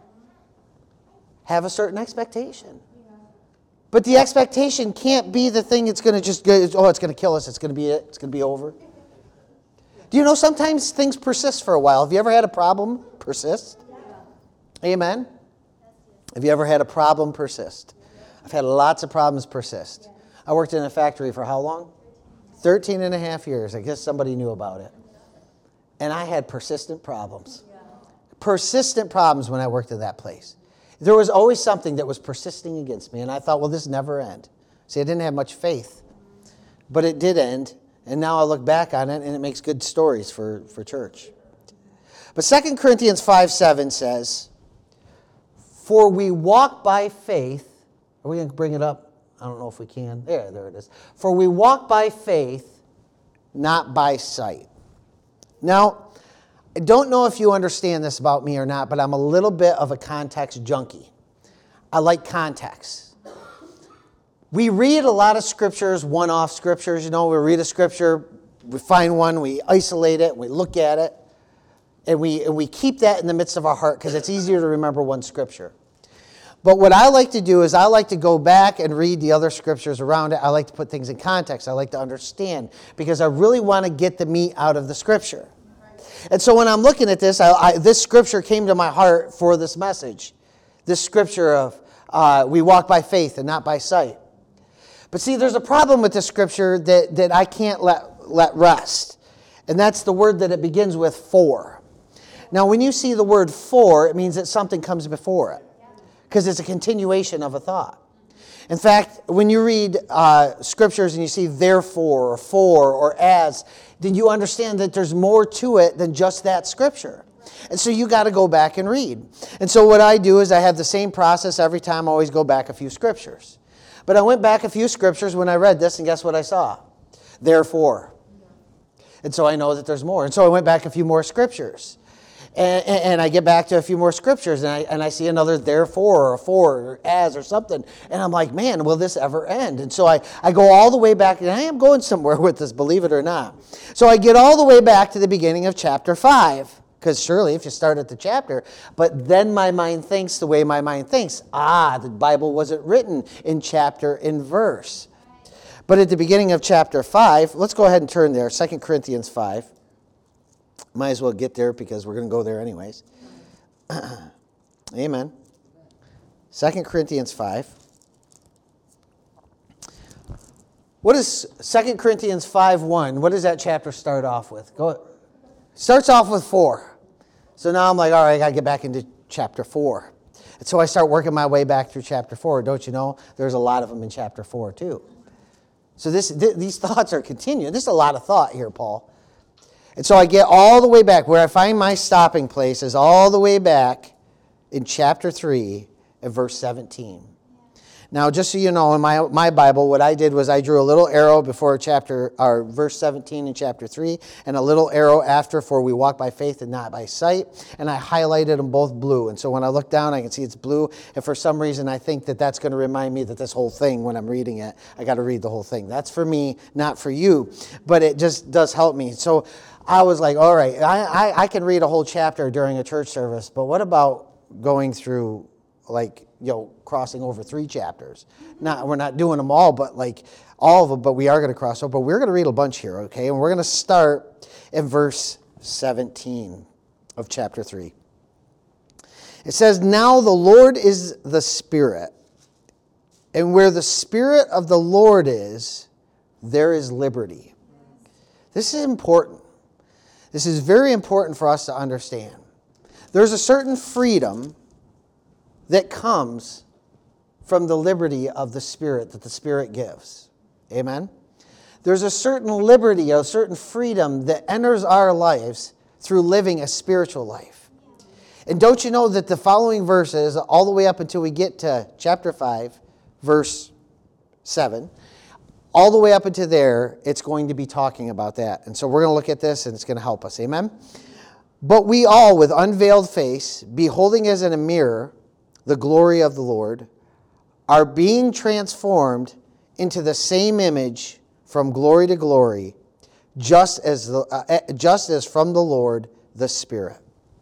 Have a certain expectation. But the expectation can't be the thing that's going to just go, oh, it's going to kill us, it's going to be it, it's going to be over. Do you know sometimes things persist for a while? Have you ever had a problem persist? Amen? Have you ever had a problem persist? I've had lots of problems persist. I worked in a factory for how long? thirteen and a half years. I guess somebody knew about it. And I had persistent problems. Persistent problems when I worked at that place. There was always something that was persisting against me. And I thought, well, this never end. See, I didn't have much faith. But it did end. And now I look back on it and it makes good stories for, for church. But Second Corinthians five seven says, for we walk by faith. Are we going to bring it up? I don't know if we can. There, there it is. For we walk by faith, not by sight. Now, I don't know if you understand this about me or not, but I'm a little bit of a context junkie. I like context. We read a lot of scriptures, one-off scriptures. You know, we read a scripture, we find one, we isolate it, we look at it, and we, and we keep that in the midst of our heart because it's easier to remember one scripture. But what I like to do is I like to go back and read the other scriptures around it. I like to put things in context. I like to understand because I really want to get the meat out of the scripture. And so when I'm looking at this, I, I, this scripture came to my heart for this message. This scripture of uh, we walk by faith and not by sight. But see, there's a problem with this scripture that, that I can't let, let rest. And that's the word that it begins with, for. Now, when you see the word for, it means that something comes before it. Because it's a continuation of a thought. In fact, when you read uh, scriptures and you see therefore or for or as, then you understand that there's more to it than just that scripture. And so you got to go back and read. And so what I do is I have the same process every time. I always go back a few scriptures. But I went back a few scriptures when I read this, and guess what I saw? Therefore. And so I know that there's more. And so I went back a few more scriptures. And, and, and I get back to a few more scriptures, and I, and I see another therefore or a for or as or something. And I'm like, man, will this ever end? And so I, I go all the way back, and I am going somewhere with this, believe it or not. So I get all the way back to the beginning of chapter five. Because surely if you start at the chapter, but then my mind thinks the way my mind thinks. Ah, the Bible wasn't written in chapter and verse. But at the beginning of chapter five, let's go ahead and turn there, Second Corinthians five. Might as well get there because we're going to go there anyways. Amen. Second Corinthians five. What is Second Corinthians five one? What does that chapter start off with? Go. Starts off with four. So now I'm like, all right, I got to get back into chapter four. And so I start working my way back through chapter four. Don't you know? There's a lot of them in chapter four too. So this th- these thoughts are continuing. There's a lot of thought here, Paul. And so I get all the way back. Where I find my stopping place is all the way back in chapter three and verse seventeen. Now, just so you know, in my my Bible, what I did was I drew a little arrow before chapter or verse seventeen in chapter three, and a little arrow after for we walk by faith and not by sight, and I highlighted them both blue. And so when I look down, I can see it's blue, and for some reason I think that that's going to remind me that this whole thing, when I'm reading it, I got to read the whole thing. That's for me, not for you, but it just does help me. So I was like, all right, I, I, I can read a whole chapter during a church service, but what about going through, like, you know, crossing over three chapters? Not, we're not doing them all, but like all of them, but we are going to cross over. But we're going to read a bunch here, okay? And we're going to start in verse seventeen of chapter three. It says, now the Lord is the Spirit, and where the Spirit of the Lord is, there is liberty. This is important. This is very important for us to understand. There's a certain freedom that comes from the liberty of the Spirit that the Spirit gives. Amen? There's a certain liberty, a certain freedom that enters our lives through living a spiritual life. And don't you know that the following verses, all the way up until we get to chapter five, verse seven, all the way up into there, it's going to be talking about that. And so we're going to look at this, and it's going to help us. Amen? But we all, with unveiled face, beholding as in a mirror the glory of the Lord, are being transformed into the same image from glory to glory, just as the, uh, just as from the Lord the Spirit.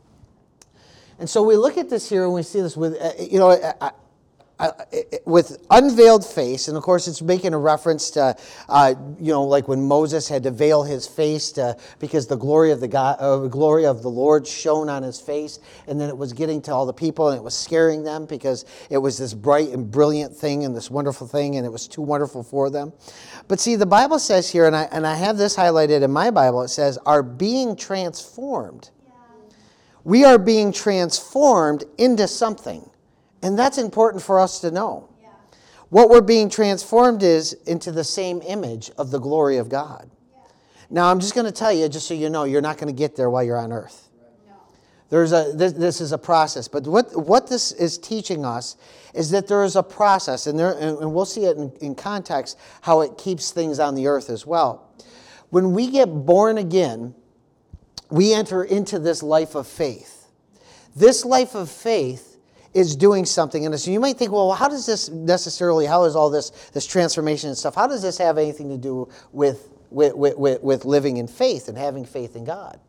And so we look at this here and we see this with, uh, you know, I, I, I, with unveiled face, and of course it's making a reference to, uh, you know, like when Moses had to veil his face to, because the glory of the God, uh, glory of the Lord shone on his face, and then it was getting to all the people, and it was scaring them because it was this bright and brilliant thing and this wonderful thing, and it was too wonderful for them. But see, the Bible says here, and I and I have this highlighted in my Bible, it says, "Are being transformed." Yeah. We are being transformed into something. And that's important for us to know. Yeah. What we're being transformed is into the same image of the glory of God. Yeah. Now, I'm just going to tell you, just so you know, you're not going to get there while you're on earth. No. There's a this, this is a process. But what what this is teaching us is that there is a process, and there and, and we'll see it in, in context how it keeps things on the earth as well. When we get born again, we enter into this life of faith. This life of faith is doing something in us. So you might think, well, how does this necessarily, how is all this this transformation and stuff, how does this have anything to do with, with, with, with living in faith and having faith in God?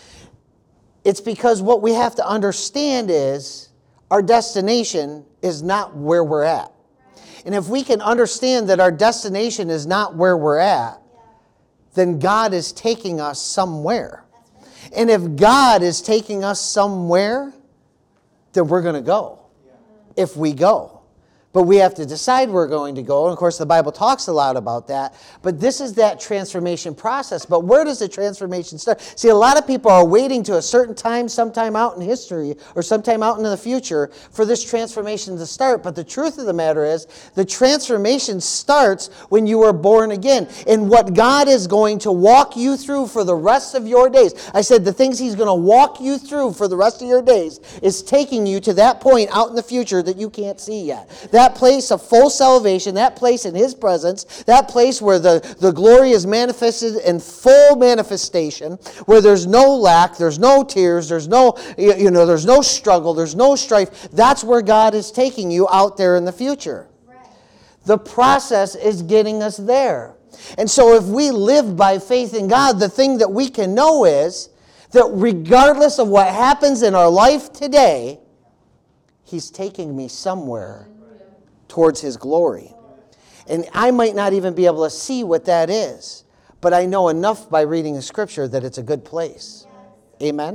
It's because what we have to understand is our destination is not where we're at. And if we can understand that our destination is not where we're at, then God is taking us somewhere. And if God is taking us somewhere, then we're going to go, if we go. But we have to decide we're going to go. And of course, the Bible talks a lot about that. But this is that transformation process. But where does the transformation start? See, a lot of people are waiting to a certain time, sometime out in history, or sometime out into the future, for this transformation to start. But the truth of the matter is, the transformation starts when you are born again. And what God is going to walk you through for the rest of your days, I said the things He's going to walk you through for the rest of your days is taking you to that point out in the future that you can't see yet. That That place of full salvation, that place in His presence, that place where the, the glory is manifested in full manifestation, where there's no lack, there's no tears, there's no, you know, there's no struggle, there's no strife. That's where God is taking you out there in the future. Right. The process is getting us there. And so if we live by faith in God, the thing that we can know is that regardless of what happens in our life today, He's taking me somewhere towards His glory. And I might not even be able to see what that is, but I know enough by reading the Scripture that it's a good place. Amen?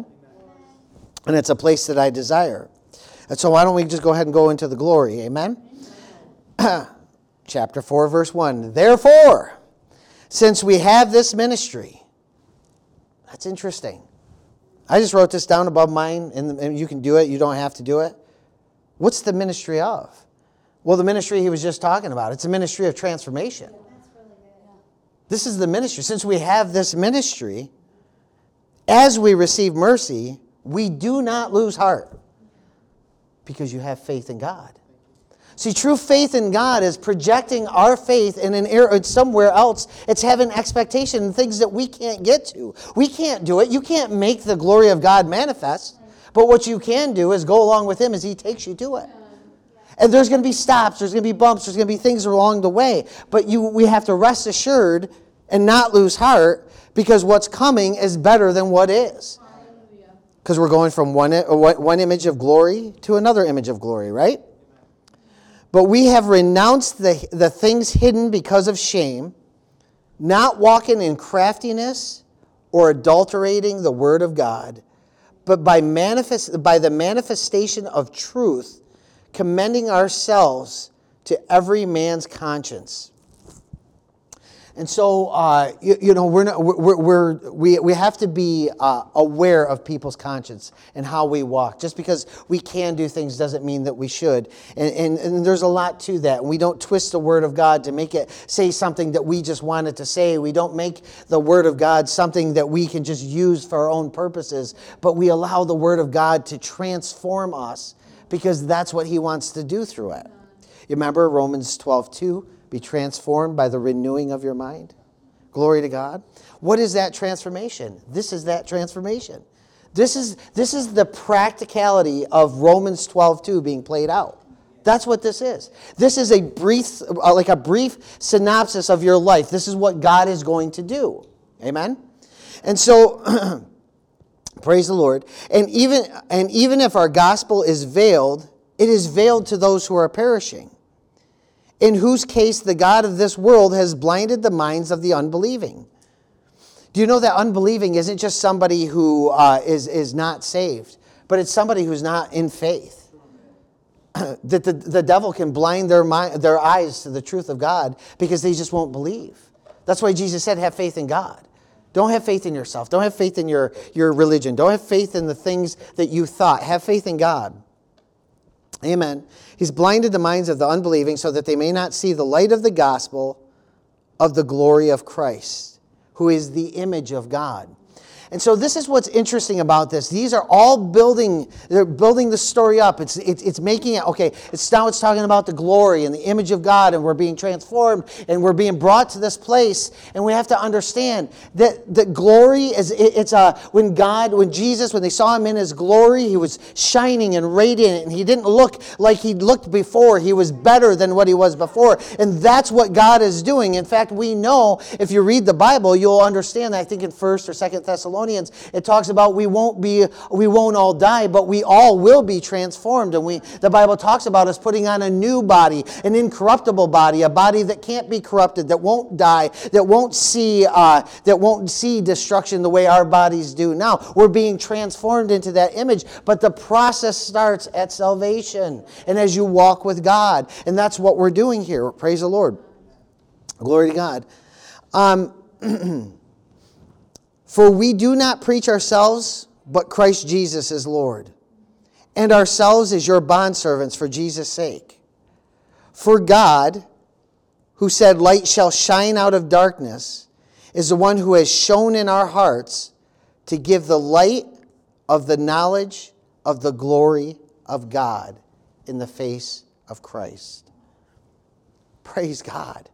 And it's a place that I desire. And so why don't we just go ahead and go into the glory? Amen? Chapter four, verse one. Therefore, since we have this ministry, that's interesting. I just wrote this down above mine, and you can do it. You don't have to do it. What's the ministry of? Well, the ministry he was just talking about, it's a ministry of transformation. This is the ministry. Since we have this ministry, as we receive mercy, we do not lose heart because you have faith in God. See, true faith in God is projecting our faith in an area somewhere else. It's having expectation in things that we can't get to. We can't do it. You can't make the glory of God manifest. But what you can do is go along with Him as He takes you to it. And there's going to be stops, there's going to be bumps, there's going to be things along the way. But you, we have to rest assured and not lose heart because what's coming is better than what is. Because we're going from one, one image of glory to another image of glory, right? But we have renounced the, the things hidden because of shame, not walking in craftiness or adulterating the word of God, but by, manifest, by the manifestation of truth, commending ourselves to every man's conscience. And so, uh, you, you know, we're not, we're, we're, we we have to be uh, aware of people's conscience and how we walk. Just because we can do things doesn't mean that we should. And, and, and there's a lot to that. We don't twist the Word of God to make it say something that we just wanted to say. We don't make the Word of God something that we can just use for our own purposes. But we allow the Word of God to transform us because that's what He wants to do through it. You remember Romans twelve two? Be transformed by the renewing of your mind. Glory to God. What is that transformation? This is that transformation. This is, this is the practicality of Romans twelve two being played out. That's what this is. This is a brief, like a brief synopsis of your life. This is what God is going to do. Amen? And so, praise the Lord. And even, and even if our gospel is veiled, it is veiled to those who are perishing, in whose case the God of this world has blinded the minds of the unbelieving. Do you know that unbelieving isn't just somebody who uh, is, is not saved, but it's somebody who's not in faith? that the, the devil can blind their mind, their eyes to the truth of God because they just won't believe. That's why Jesus said, have faith in God. Don't have faith in yourself. Don't have faith in your, your religion. Don't have faith in the things that you thought. Have faith in God. Amen. He's blinded the minds of the unbelieving so that they may not see the light of the gospel of the glory of Christ, who is the image of God. And so this is what's interesting about this. These are all building, they're building the story up. It's, it's, it's making it, okay, it's now it's talking about the glory and the image of God, and we're being transformed, and we're being brought to this place, and we have to understand that the glory is, it, it's a, when God, when Jesus, when they saw Him in His glory, He was shining and radiant, and He didn't look like He looked before. He was better than what He was before, and that's what God is doing. In fact, we know, if you read the Bible, you'll understand that. I think in First or Second Thessalonians, it talks about we won't be, we won't all die, but we all will be transformed. And we, the Bible talks about us putting on a new body, an incorruptible body, a body that can't be corrupted, that won't die, that won't see, uh, that won't see destruction the way our bodies do now. We're being transformed into that image, but the process starts at salvation and as you walk with God, and that's what we're doing here. Praise the Lord. Glory to God. Um, For we do not preach ourselves, but Christ Jesus is Lord, and ourselves as your bondservants for Jesus' sake. For God, who said, light shall shine out of darkness, is the one who has shone in our hearts to give the light of the knowledge of the glory of God in the face of Christ. Praise God.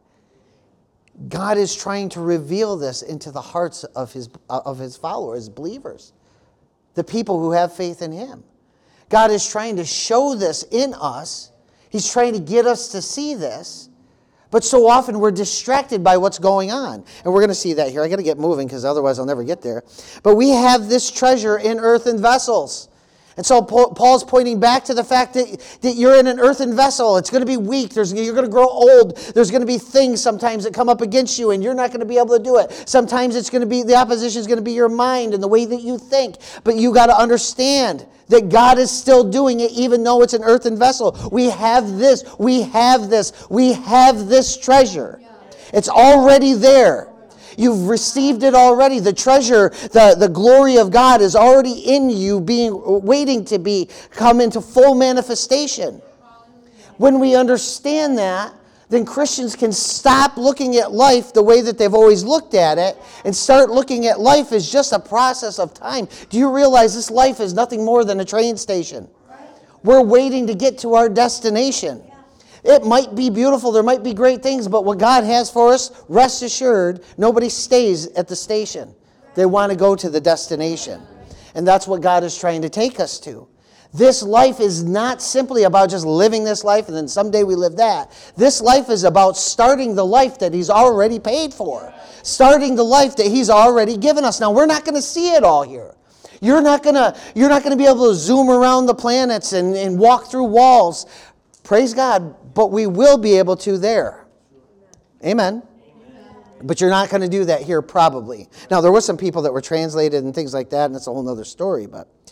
God is trying to reveal this into the hearts of his, of his followers, believers, the people who have faith in Him. God is trying to show this in us. He's trying to get us to see this. But so often we're distracted by what's going on. And we're going to see that here. I got to get moving because otherwise I'll never get there. But we have this treasure in earthen vessels. And so Paul's pointing back to the fact that, that you're in an earthen vessel. It's going to be weak. There's, you're going to grow old. There's going to be things sometimes that come up against you, and you're not going to be able to do it. Sometimes it's going to be, the opposition is going to be your mind and the way that you think. But you got to understand that God is still doing it even though it's an earthen vessel. We have this. We have this. We have this treasure. It's already there. You've received it already. The treasure, the, the glory of God is already in you, being waiting to be come into full manifestation. When we understand that, then Christians can stop looking at life the way that they've always looked at it and start looking at life as just a process of time. Do you realize this life is nothing more than a train station? We're waiting to get to our destination. It might be beautiful, there might be great things, but what God has for us, rest assured, nobody stays at the station. They want to go to the destination. And that's what God is trying to take us to. This life is not simply about just living this life and then someday we live that. This life is about starting the life that He's already paid for. Starting the life that He's already given us. Now, we're not going to see it all here. You're not going to, you're not going to be able to zoom around the planets and, and walk through walls. Praise God. But we will be able to there. Amen. Amen. But you're not going to do that here probably. Now, there were some people that were translated and things like that, and it's a whole other story. But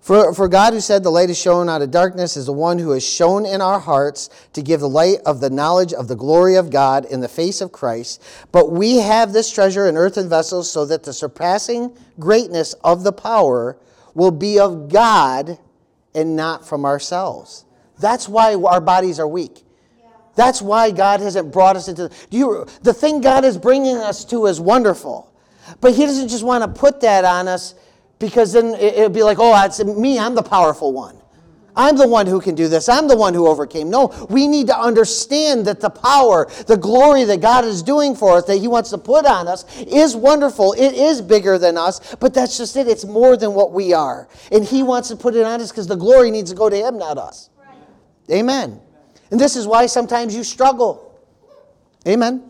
For, for God who said the light is shown out of darkness is the one who has shown in our hearts to give the light of the knowledge of the glory of God in the face of Christ. But we have this treasure in earthen vessels so that the surpassing greatness of the power will be of God and not from ourselves. That's why our bodies are weak. That's why God hasn't brought us into... Do you, the thing God is bringing us to is wonderful. But he doesn't just want to put that on us because then it'll be like, oh, it's me, I'm the powerful one. I'm the one who can do this. I'm the one who overcame. No, we need to understand that the power, the glory that God is doing for us, that he wants to put on us, is wonderful. It is bigger than us, but that's just it. It's more than what we are. And he wants to put it on us because the glory needs to go to him, not us. Right. Amen. And this is why sometimes you struggle. Amen.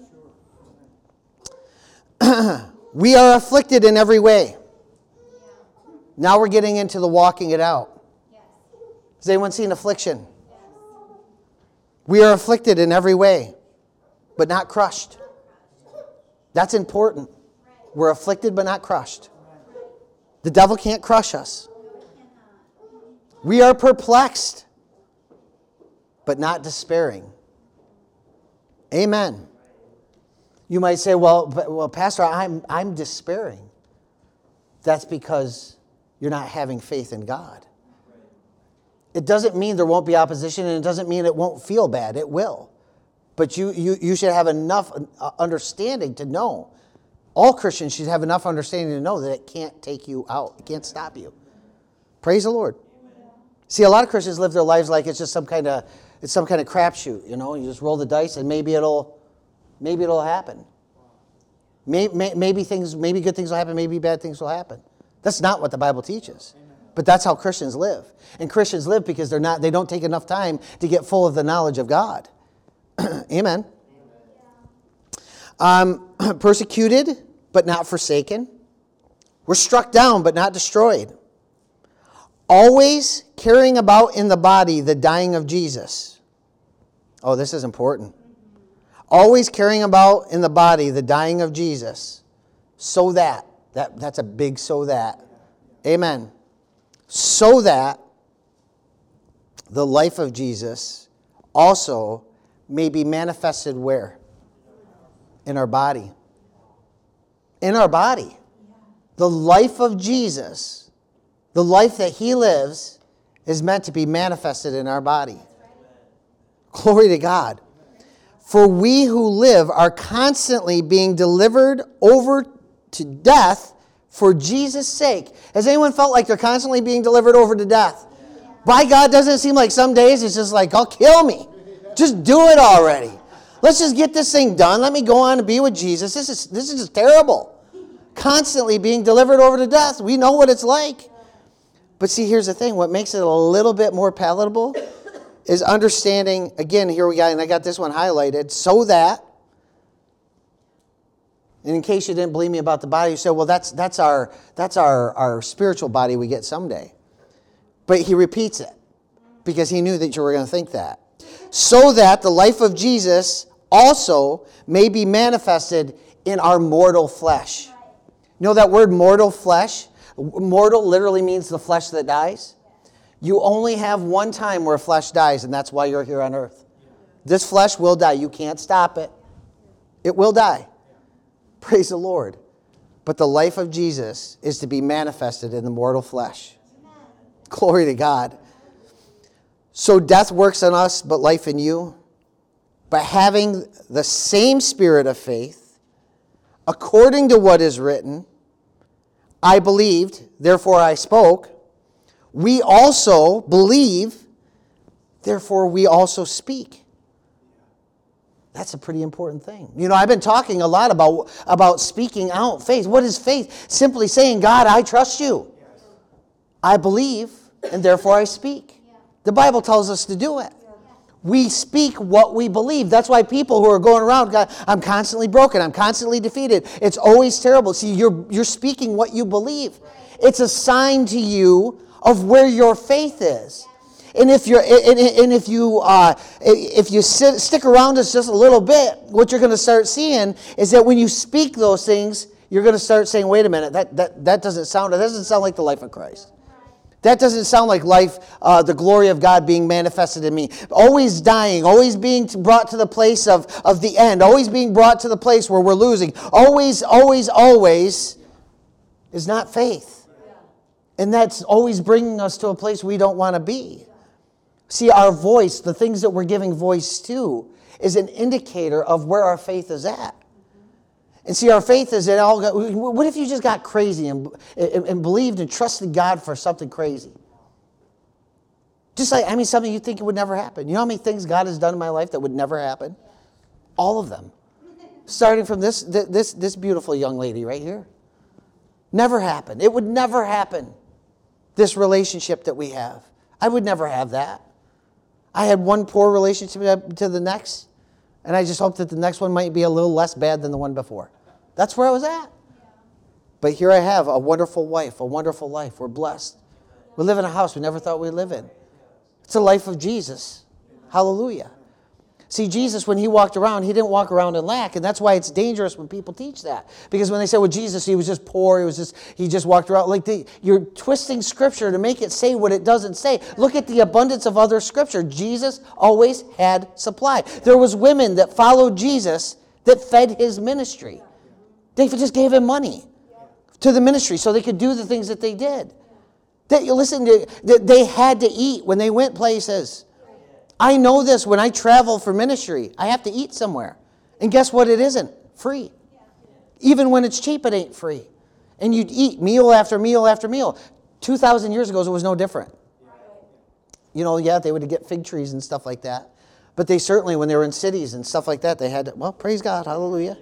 We are afflicted in every way. Now we're getting into the walking it out. Has anyone seen affliction? We are afflicted in every way, but not crushed. That's important. We're afflicted but not crushed. The devil can't crush us. We are perplexed, but not despairing. Amen. You might say, well, well, Pastor, I'm, I'm despairing. That's because you're not having faith in God. It doesn't mean there won't be opposition, and it doesn't mean it won't feel bad. It will. But you, you, you should have enough understanding to know. All Christians should have enough understanding to know that it can't take you out. It can't stop you. Praise the Lord. See, a lot of Christians live their lives like it's just some kind of it's some kind of crapshoot. You know, you just roll the dice, and maybe it'll maybe it'll happen. Maybe, maybe things, maybe good things will happen. Maybe bad things will happen. That's not what the Bible teaches. But that's how Christians live. And Christians live because they're not, they don't take enough time to get full of the knowledge of God. Amen. Um, persecuted, but not forsaken. We're struck down, but not destroyed. Always carrying about in the body the dying of Jesus. Oh, this is important. Always carrying about in the body the dying of Jesus. So that, that that's a big so that. Amen. So that the life of Jesus also may be manifested where? In our body. In our body. The life of Jesus, the life that he lives, is meant to be manifested in our body. Glory to God. For we who live are constantly being delivered over to death for Jesus' sake. Has anyone felt like they're constantly being delivered over to death? By God, doesn't it seem like some days it's just like, oh, kill me. Just do it already. Let's just get this thing done. Let me go on and be with Jesus. This is, this is just terrible. Constantly being delivered over to death. We know what it's like. But see, here's the thing. What makes it a little bit more palatable is understanding, again, here we got, and I got this one highlighted, so that, and in case you didn't believe me about the body, you said, well, that's that's our that's our, our spiritual body we get someday. But he repeats it because he knew that you were going to think that. So that the life of Jesus also may be manifested in our mortal flesh. You know that word mortal flesh? Mortal literally means the flesh that dies. You only have one time where flesh dies, and that's why you're here on earth. This flesh will die. You can't stop it. It will die. Praise the Lord. But the life of Jesus is to be manifested in the mortal flesh. Glory to God. So death works in us, but life in you. But having the same spirit of faith, according to what is written, I believed, therefore I spoke. We also believe, therefore we also speak. That's a pretty important thing. You know, I've been talking a lot about, about speaking out faith. What is faith? Simply saying, God, I trust you. I believe, and therefore I speak. The Bible tells us to do it. We speak what we believe. That's why people who are going around, God, I'm constantly broken. I'm constantly defeated. It's always terrible. See, you're, you're speaking what you believe. It's a sign to you of where your faith is. And if you're, and, and if you, uh, if you sit, stick around us just a little bit, what you're going to start seeing is that when you speak those things, you're going to start saying, "Wait a minute, that that that doesn't sound, that doesn't sound like the life of Christ." That doesn't sound like life, uh, the glory of God being manifested in me. Always dying, always being brought to the place of, of the end, always being brought to the place where we're losing. Always, always, always is not faith. And that's always bringing us to a place we don't want to be. See, our voice, the things that we're giving voice to, is an indicator of where our faith is at. And see, our faith is in all. What if you just got crazy and, and, and believed and trusted God for something crazy? Just like, I mean, something you think it would never happen. You know how many things God has done in my life that would never happen? All of them. Starting from this, this, this beautiful young lady right here. Never happen. It would never happen. This relationship that we have. I would never have that. I had one poor relationship to the next. And I just hope that the next one might be a little less bad than the one before. That's where I was at. But here I have a wonderful wife, a wonderful life. We're blessed. We live in a house we never thought we'd live in. It's the life of Jesus. Hallelujah. See, Jesus, when he walked around, he didn't walk around in lack. And that's why it's dangerous when people teach that. Because when they say, well, Jesus, he was just poor. He was just, he just walked around. Like the, you're twisting Scripture to make it say what it doesn't say. Look at the abundance of other Scripture. Jesus always had supply. There was women that followed Jesus that fed his ministry. They just gave him money to the ministry so they could do the things that they did. They, listen, they, they had to eat when they went places. I know this when I travel for ministry. I have to eat somewhere. And guess what? It isn't free. Even when it's cheap, it ain't free. And you'd eat meal after meal after meal. two thousand years ago, it was no different. You know, yeah, they would get fig trees and stuff like that. But they certainly, when they were in cities and stuff like that, they had to, well, praise God, hallelujah.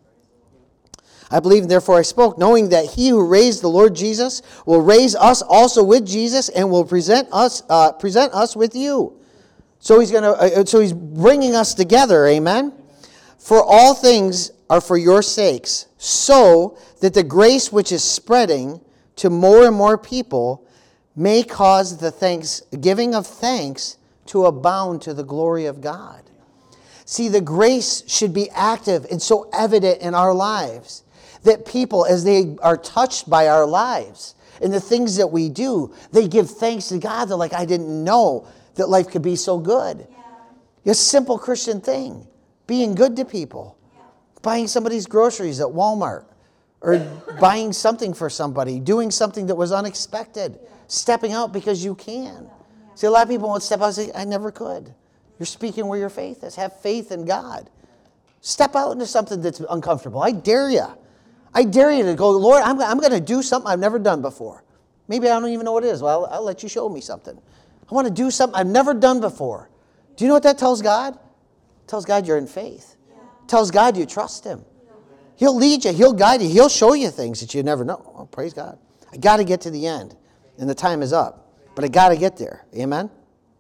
I believe, therefore I spoke, knowing that he who raised the Lord Jesus will raise us also with Jesus and will present us, uh, present us with you. So he's going to. Uh, so he's bringing us together. Amen? For all things are for your sakes, so that the grace which is spreading to more and more people may cause the thanks giving of thanks to abound to the glory of God. See, the grace should be active and so evident in our lives that people, as they are touched by our lives and the things that we do, they give thanks to God. They're like, I didn't know that life could be so good. Yeah. A simple Christian thing. Being good to people. Yeah. Buying somebody's groceries at Walmart. Or buying something for somebody. Doing something that was unexpected. Yeah. Stepping out because you can. Yeah. See, a lot of people won't step out and say, I never could. You're speaking where your faith is. Have faith in God. Step out into something that's uncomfortable. I dare you. I dare you to go, Lord, I'm, I'm going to do something I've never done before. Maybe I don't even know what it is. Well, I'll, I'll let you show me something. I want to do something I've never done before. Do you know what that tells God? It tells God you're in faith. It tells God you trust him. He'll lead you. He'll guide you. He'll show you things that you never know. Oh, praise God. I got to get to the end. And the time is up. But I got to get there. Amen?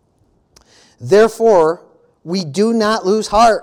Therefore, we do not lose heart.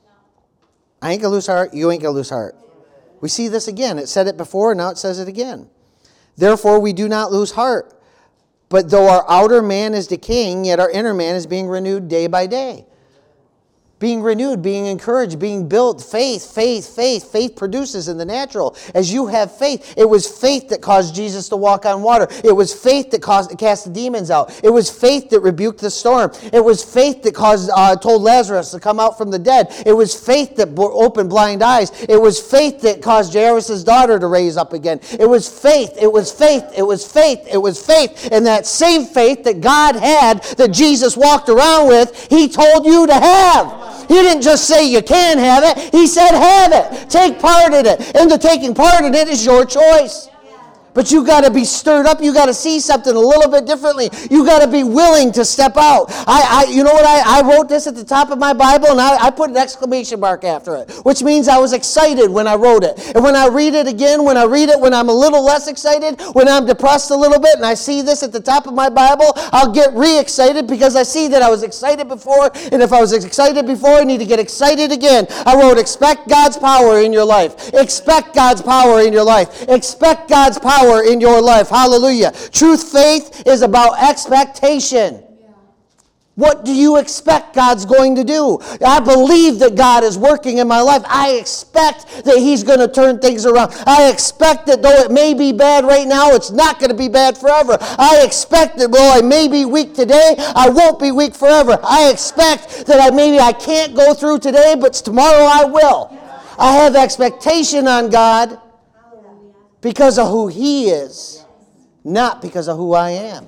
I ain't going to lose heart. You ain't going to lose heart. We see this again. It said it before, and now it says it again. Therefore, we do not lose heart. But though our outer man is decaying, yet our inner man is being renewed day by day. Being renewed, being encouraged, being built. Faith, faith, faith. Faith produces in the natural. As you have faith, it was faith that caused Jesus to walk on water. It was faith that caused cast the demons out. It was faith that rebuked the storm. It was faith that caused uh, told Lazarus to come out from the dead. It was faith that opened blind eyes. It was faith that caused Jairus' daughter to raise up again. It was faith. It was faith. It was faith. It was faith. And that same faith that God had, that Jesus walked around with, he told you to have. He didn't just say you can have it. He said have it. Take part in it. And the taking part in it is your choice. But you got to be stirred up. You got to see something a little bit differently. You got to be willing to step out. I, I you know what? I, I wrote this at the top of my Bible, and I, I put an exclamation mark after it, which means I was excited when I wrote it. And when I read it again, when I read it, when I'm a little less excited, when I'm depressed a little bit, and I see this at the top of my Bible, I'll get re-excited because I see that I was excited before, and if I was excited before, I need to get excited again. I wrote, expect God's power in your life. Expect God's power in your life. Expect God's power in your life. Hallelujah. Truth faith is about expectation. What do you expect God's going to do? I believe that God is working in my life. I expect that He's going to turn things around. I expect that though it may be bad right now, it's not going to be bad forever. I expect that though I may be weak today, I won't be weak forever. I expect that I maybe I can't go through today, but tomorrow I will. I have expectation on God because of who He is, not because of who I am.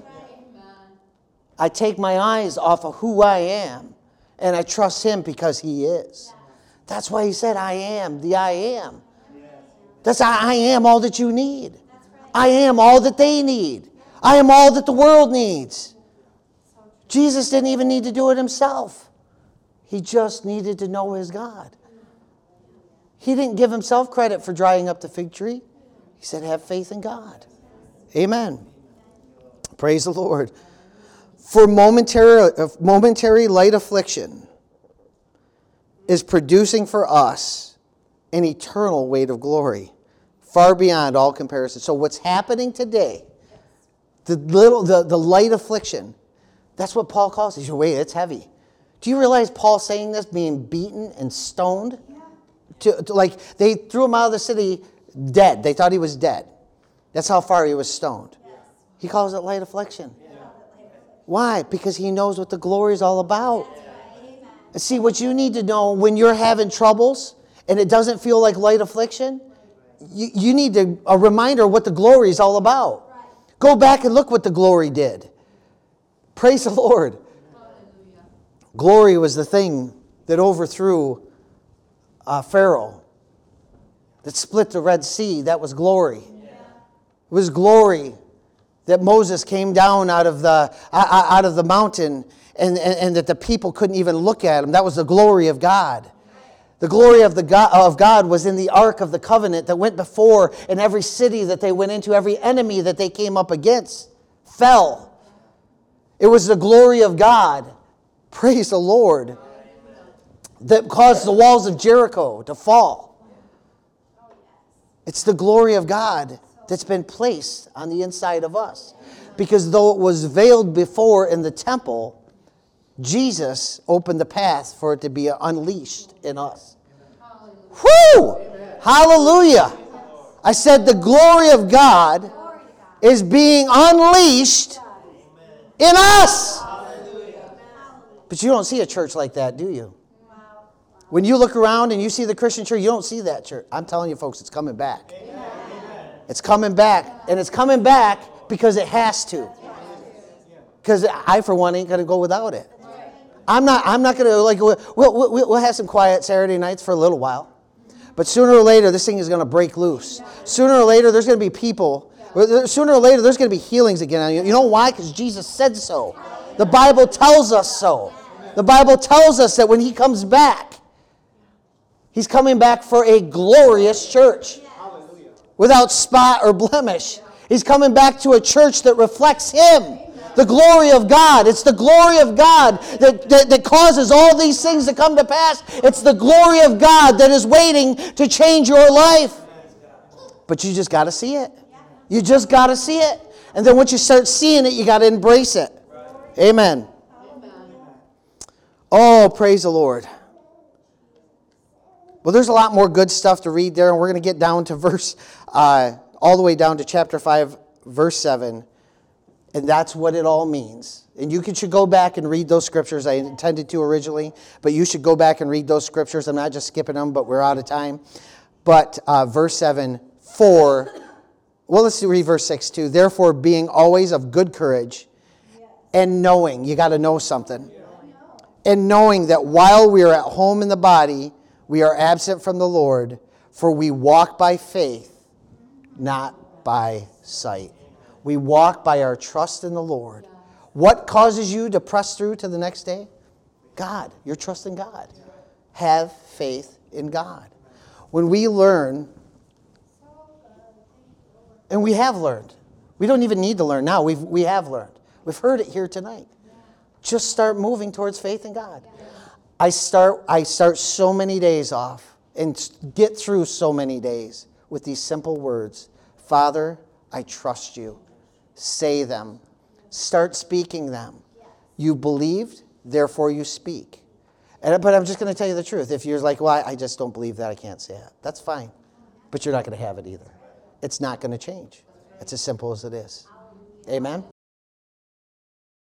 I take my eyes off of who I am, and I trust Him because He is. That's why He said, I am the I am. That's I am all that you need. I am all that they need. I am all that the world needs. Jesus didn't even need to do it Himself. He just needed to know His God. He didn't give Himself credit for drying up the fig tree. He said, have faith in God. Amen. Praise the Lord. For momentary, momentary light affliction is producing for us an eternal weight of glory, far beyond all comparison. So what's happening today, the little, the, the light affliction, that's what Paul calls it. He said, wait, it's heavy. Do you realize Paul saying this, being beaten and stoned? To, to, like, they threw him out of the city dead. They thought he was dead. That's how far he was stoned. He calls it light affliction. Why? Because he knows what the glory is all about. And see, what you need to know when you're having troubles and it doesn't feel like light affliction, you, you need to, a reminder of what the glory is all about. Go back and look what the glory did. Praise the Lord. Glory was the thing that overthrew uh, Pharaoh, that split the Red Sea. That was glory. It was glory that Moses came down out of the out of the mountain and, and, and that the people couldn't even look at him. That was the glory of God. The glory of the God, of God was in the Ark of the Covenant that went before, and every city that they went into, every enemy that they came up against fell. It was the glory of God, praise the Lord, that caused the walls of Jericho to fall. It's the glory of God that's been placed on the inside of us. Because though it was veiled before in the temple, Jesus opened the path for it to be unleashed in us. Whoo! Hallelujah! I said the glory of God is being unleashed in us. But you don't see a church like that, do you? When you look around and you see the Christian church, you don't see that church. I'm telling you, folks, it's coming back. It's coming back. And it's coming back because it has to. Because I, for one, ain't going to go without it. I'm not I'm not going to, like, we'll, we'll, we'll have some quiet Saturday nights for a little while. But sooner or later, this thing is going to break loose. Sooner or later, there's going to be people. Sooner or later, there's going to be healings again. You know why? Because Jesus said so. The Bible tells us so. The Bible tells us that when He comes back, He's coming back for a glorious church. Without spot or blemish. He's coming back to a church that reflects Him. The glory of God. It's the glory of God that, that, that causes all these things to come to pass. It's the glory of God that is waiting to change your life. But you just got to see it. You just got to see it. And then once you start seeing it, you got to embrace it. Amen. Oh, praise the Lord. Well, there's a lot more good stuff to read there, and we're going to get down to verse, uh, all the way down to chapter five, verse seven, and that's what it all means. And you can, should go back and read those scriptures. I intended to originally, but you should go back and read those scriptures. I'm not just skipping them, but we're out of time. But uh, verse seven, for, well, let's read verse six too. Therefore, being always of good courage, and knowing, you got to know something, and knowing that while we are at home in the body, we are absent from the Lord, for we walk by faith, not by sight. We walk by our trust in the Lord. What causes you to press through to the next day? God. You're trusting God. Have faith in God. When we learn, and we have learned. We don't even need to learn now. We've, we have learned. We've heard it here tonight. Just start moving towards faith in God. I start I start so many days off and get through so many days with these simple words. Father, I trust you. Say them. Start speaking them. You believed, therefore you speak. And, but I'm just going to tell you the truth. If you're like, well, I, I just don't believe that, I can't say it. That's fine. But you're not going to have it either. It's not going to change. It's as simple as it is. Amen?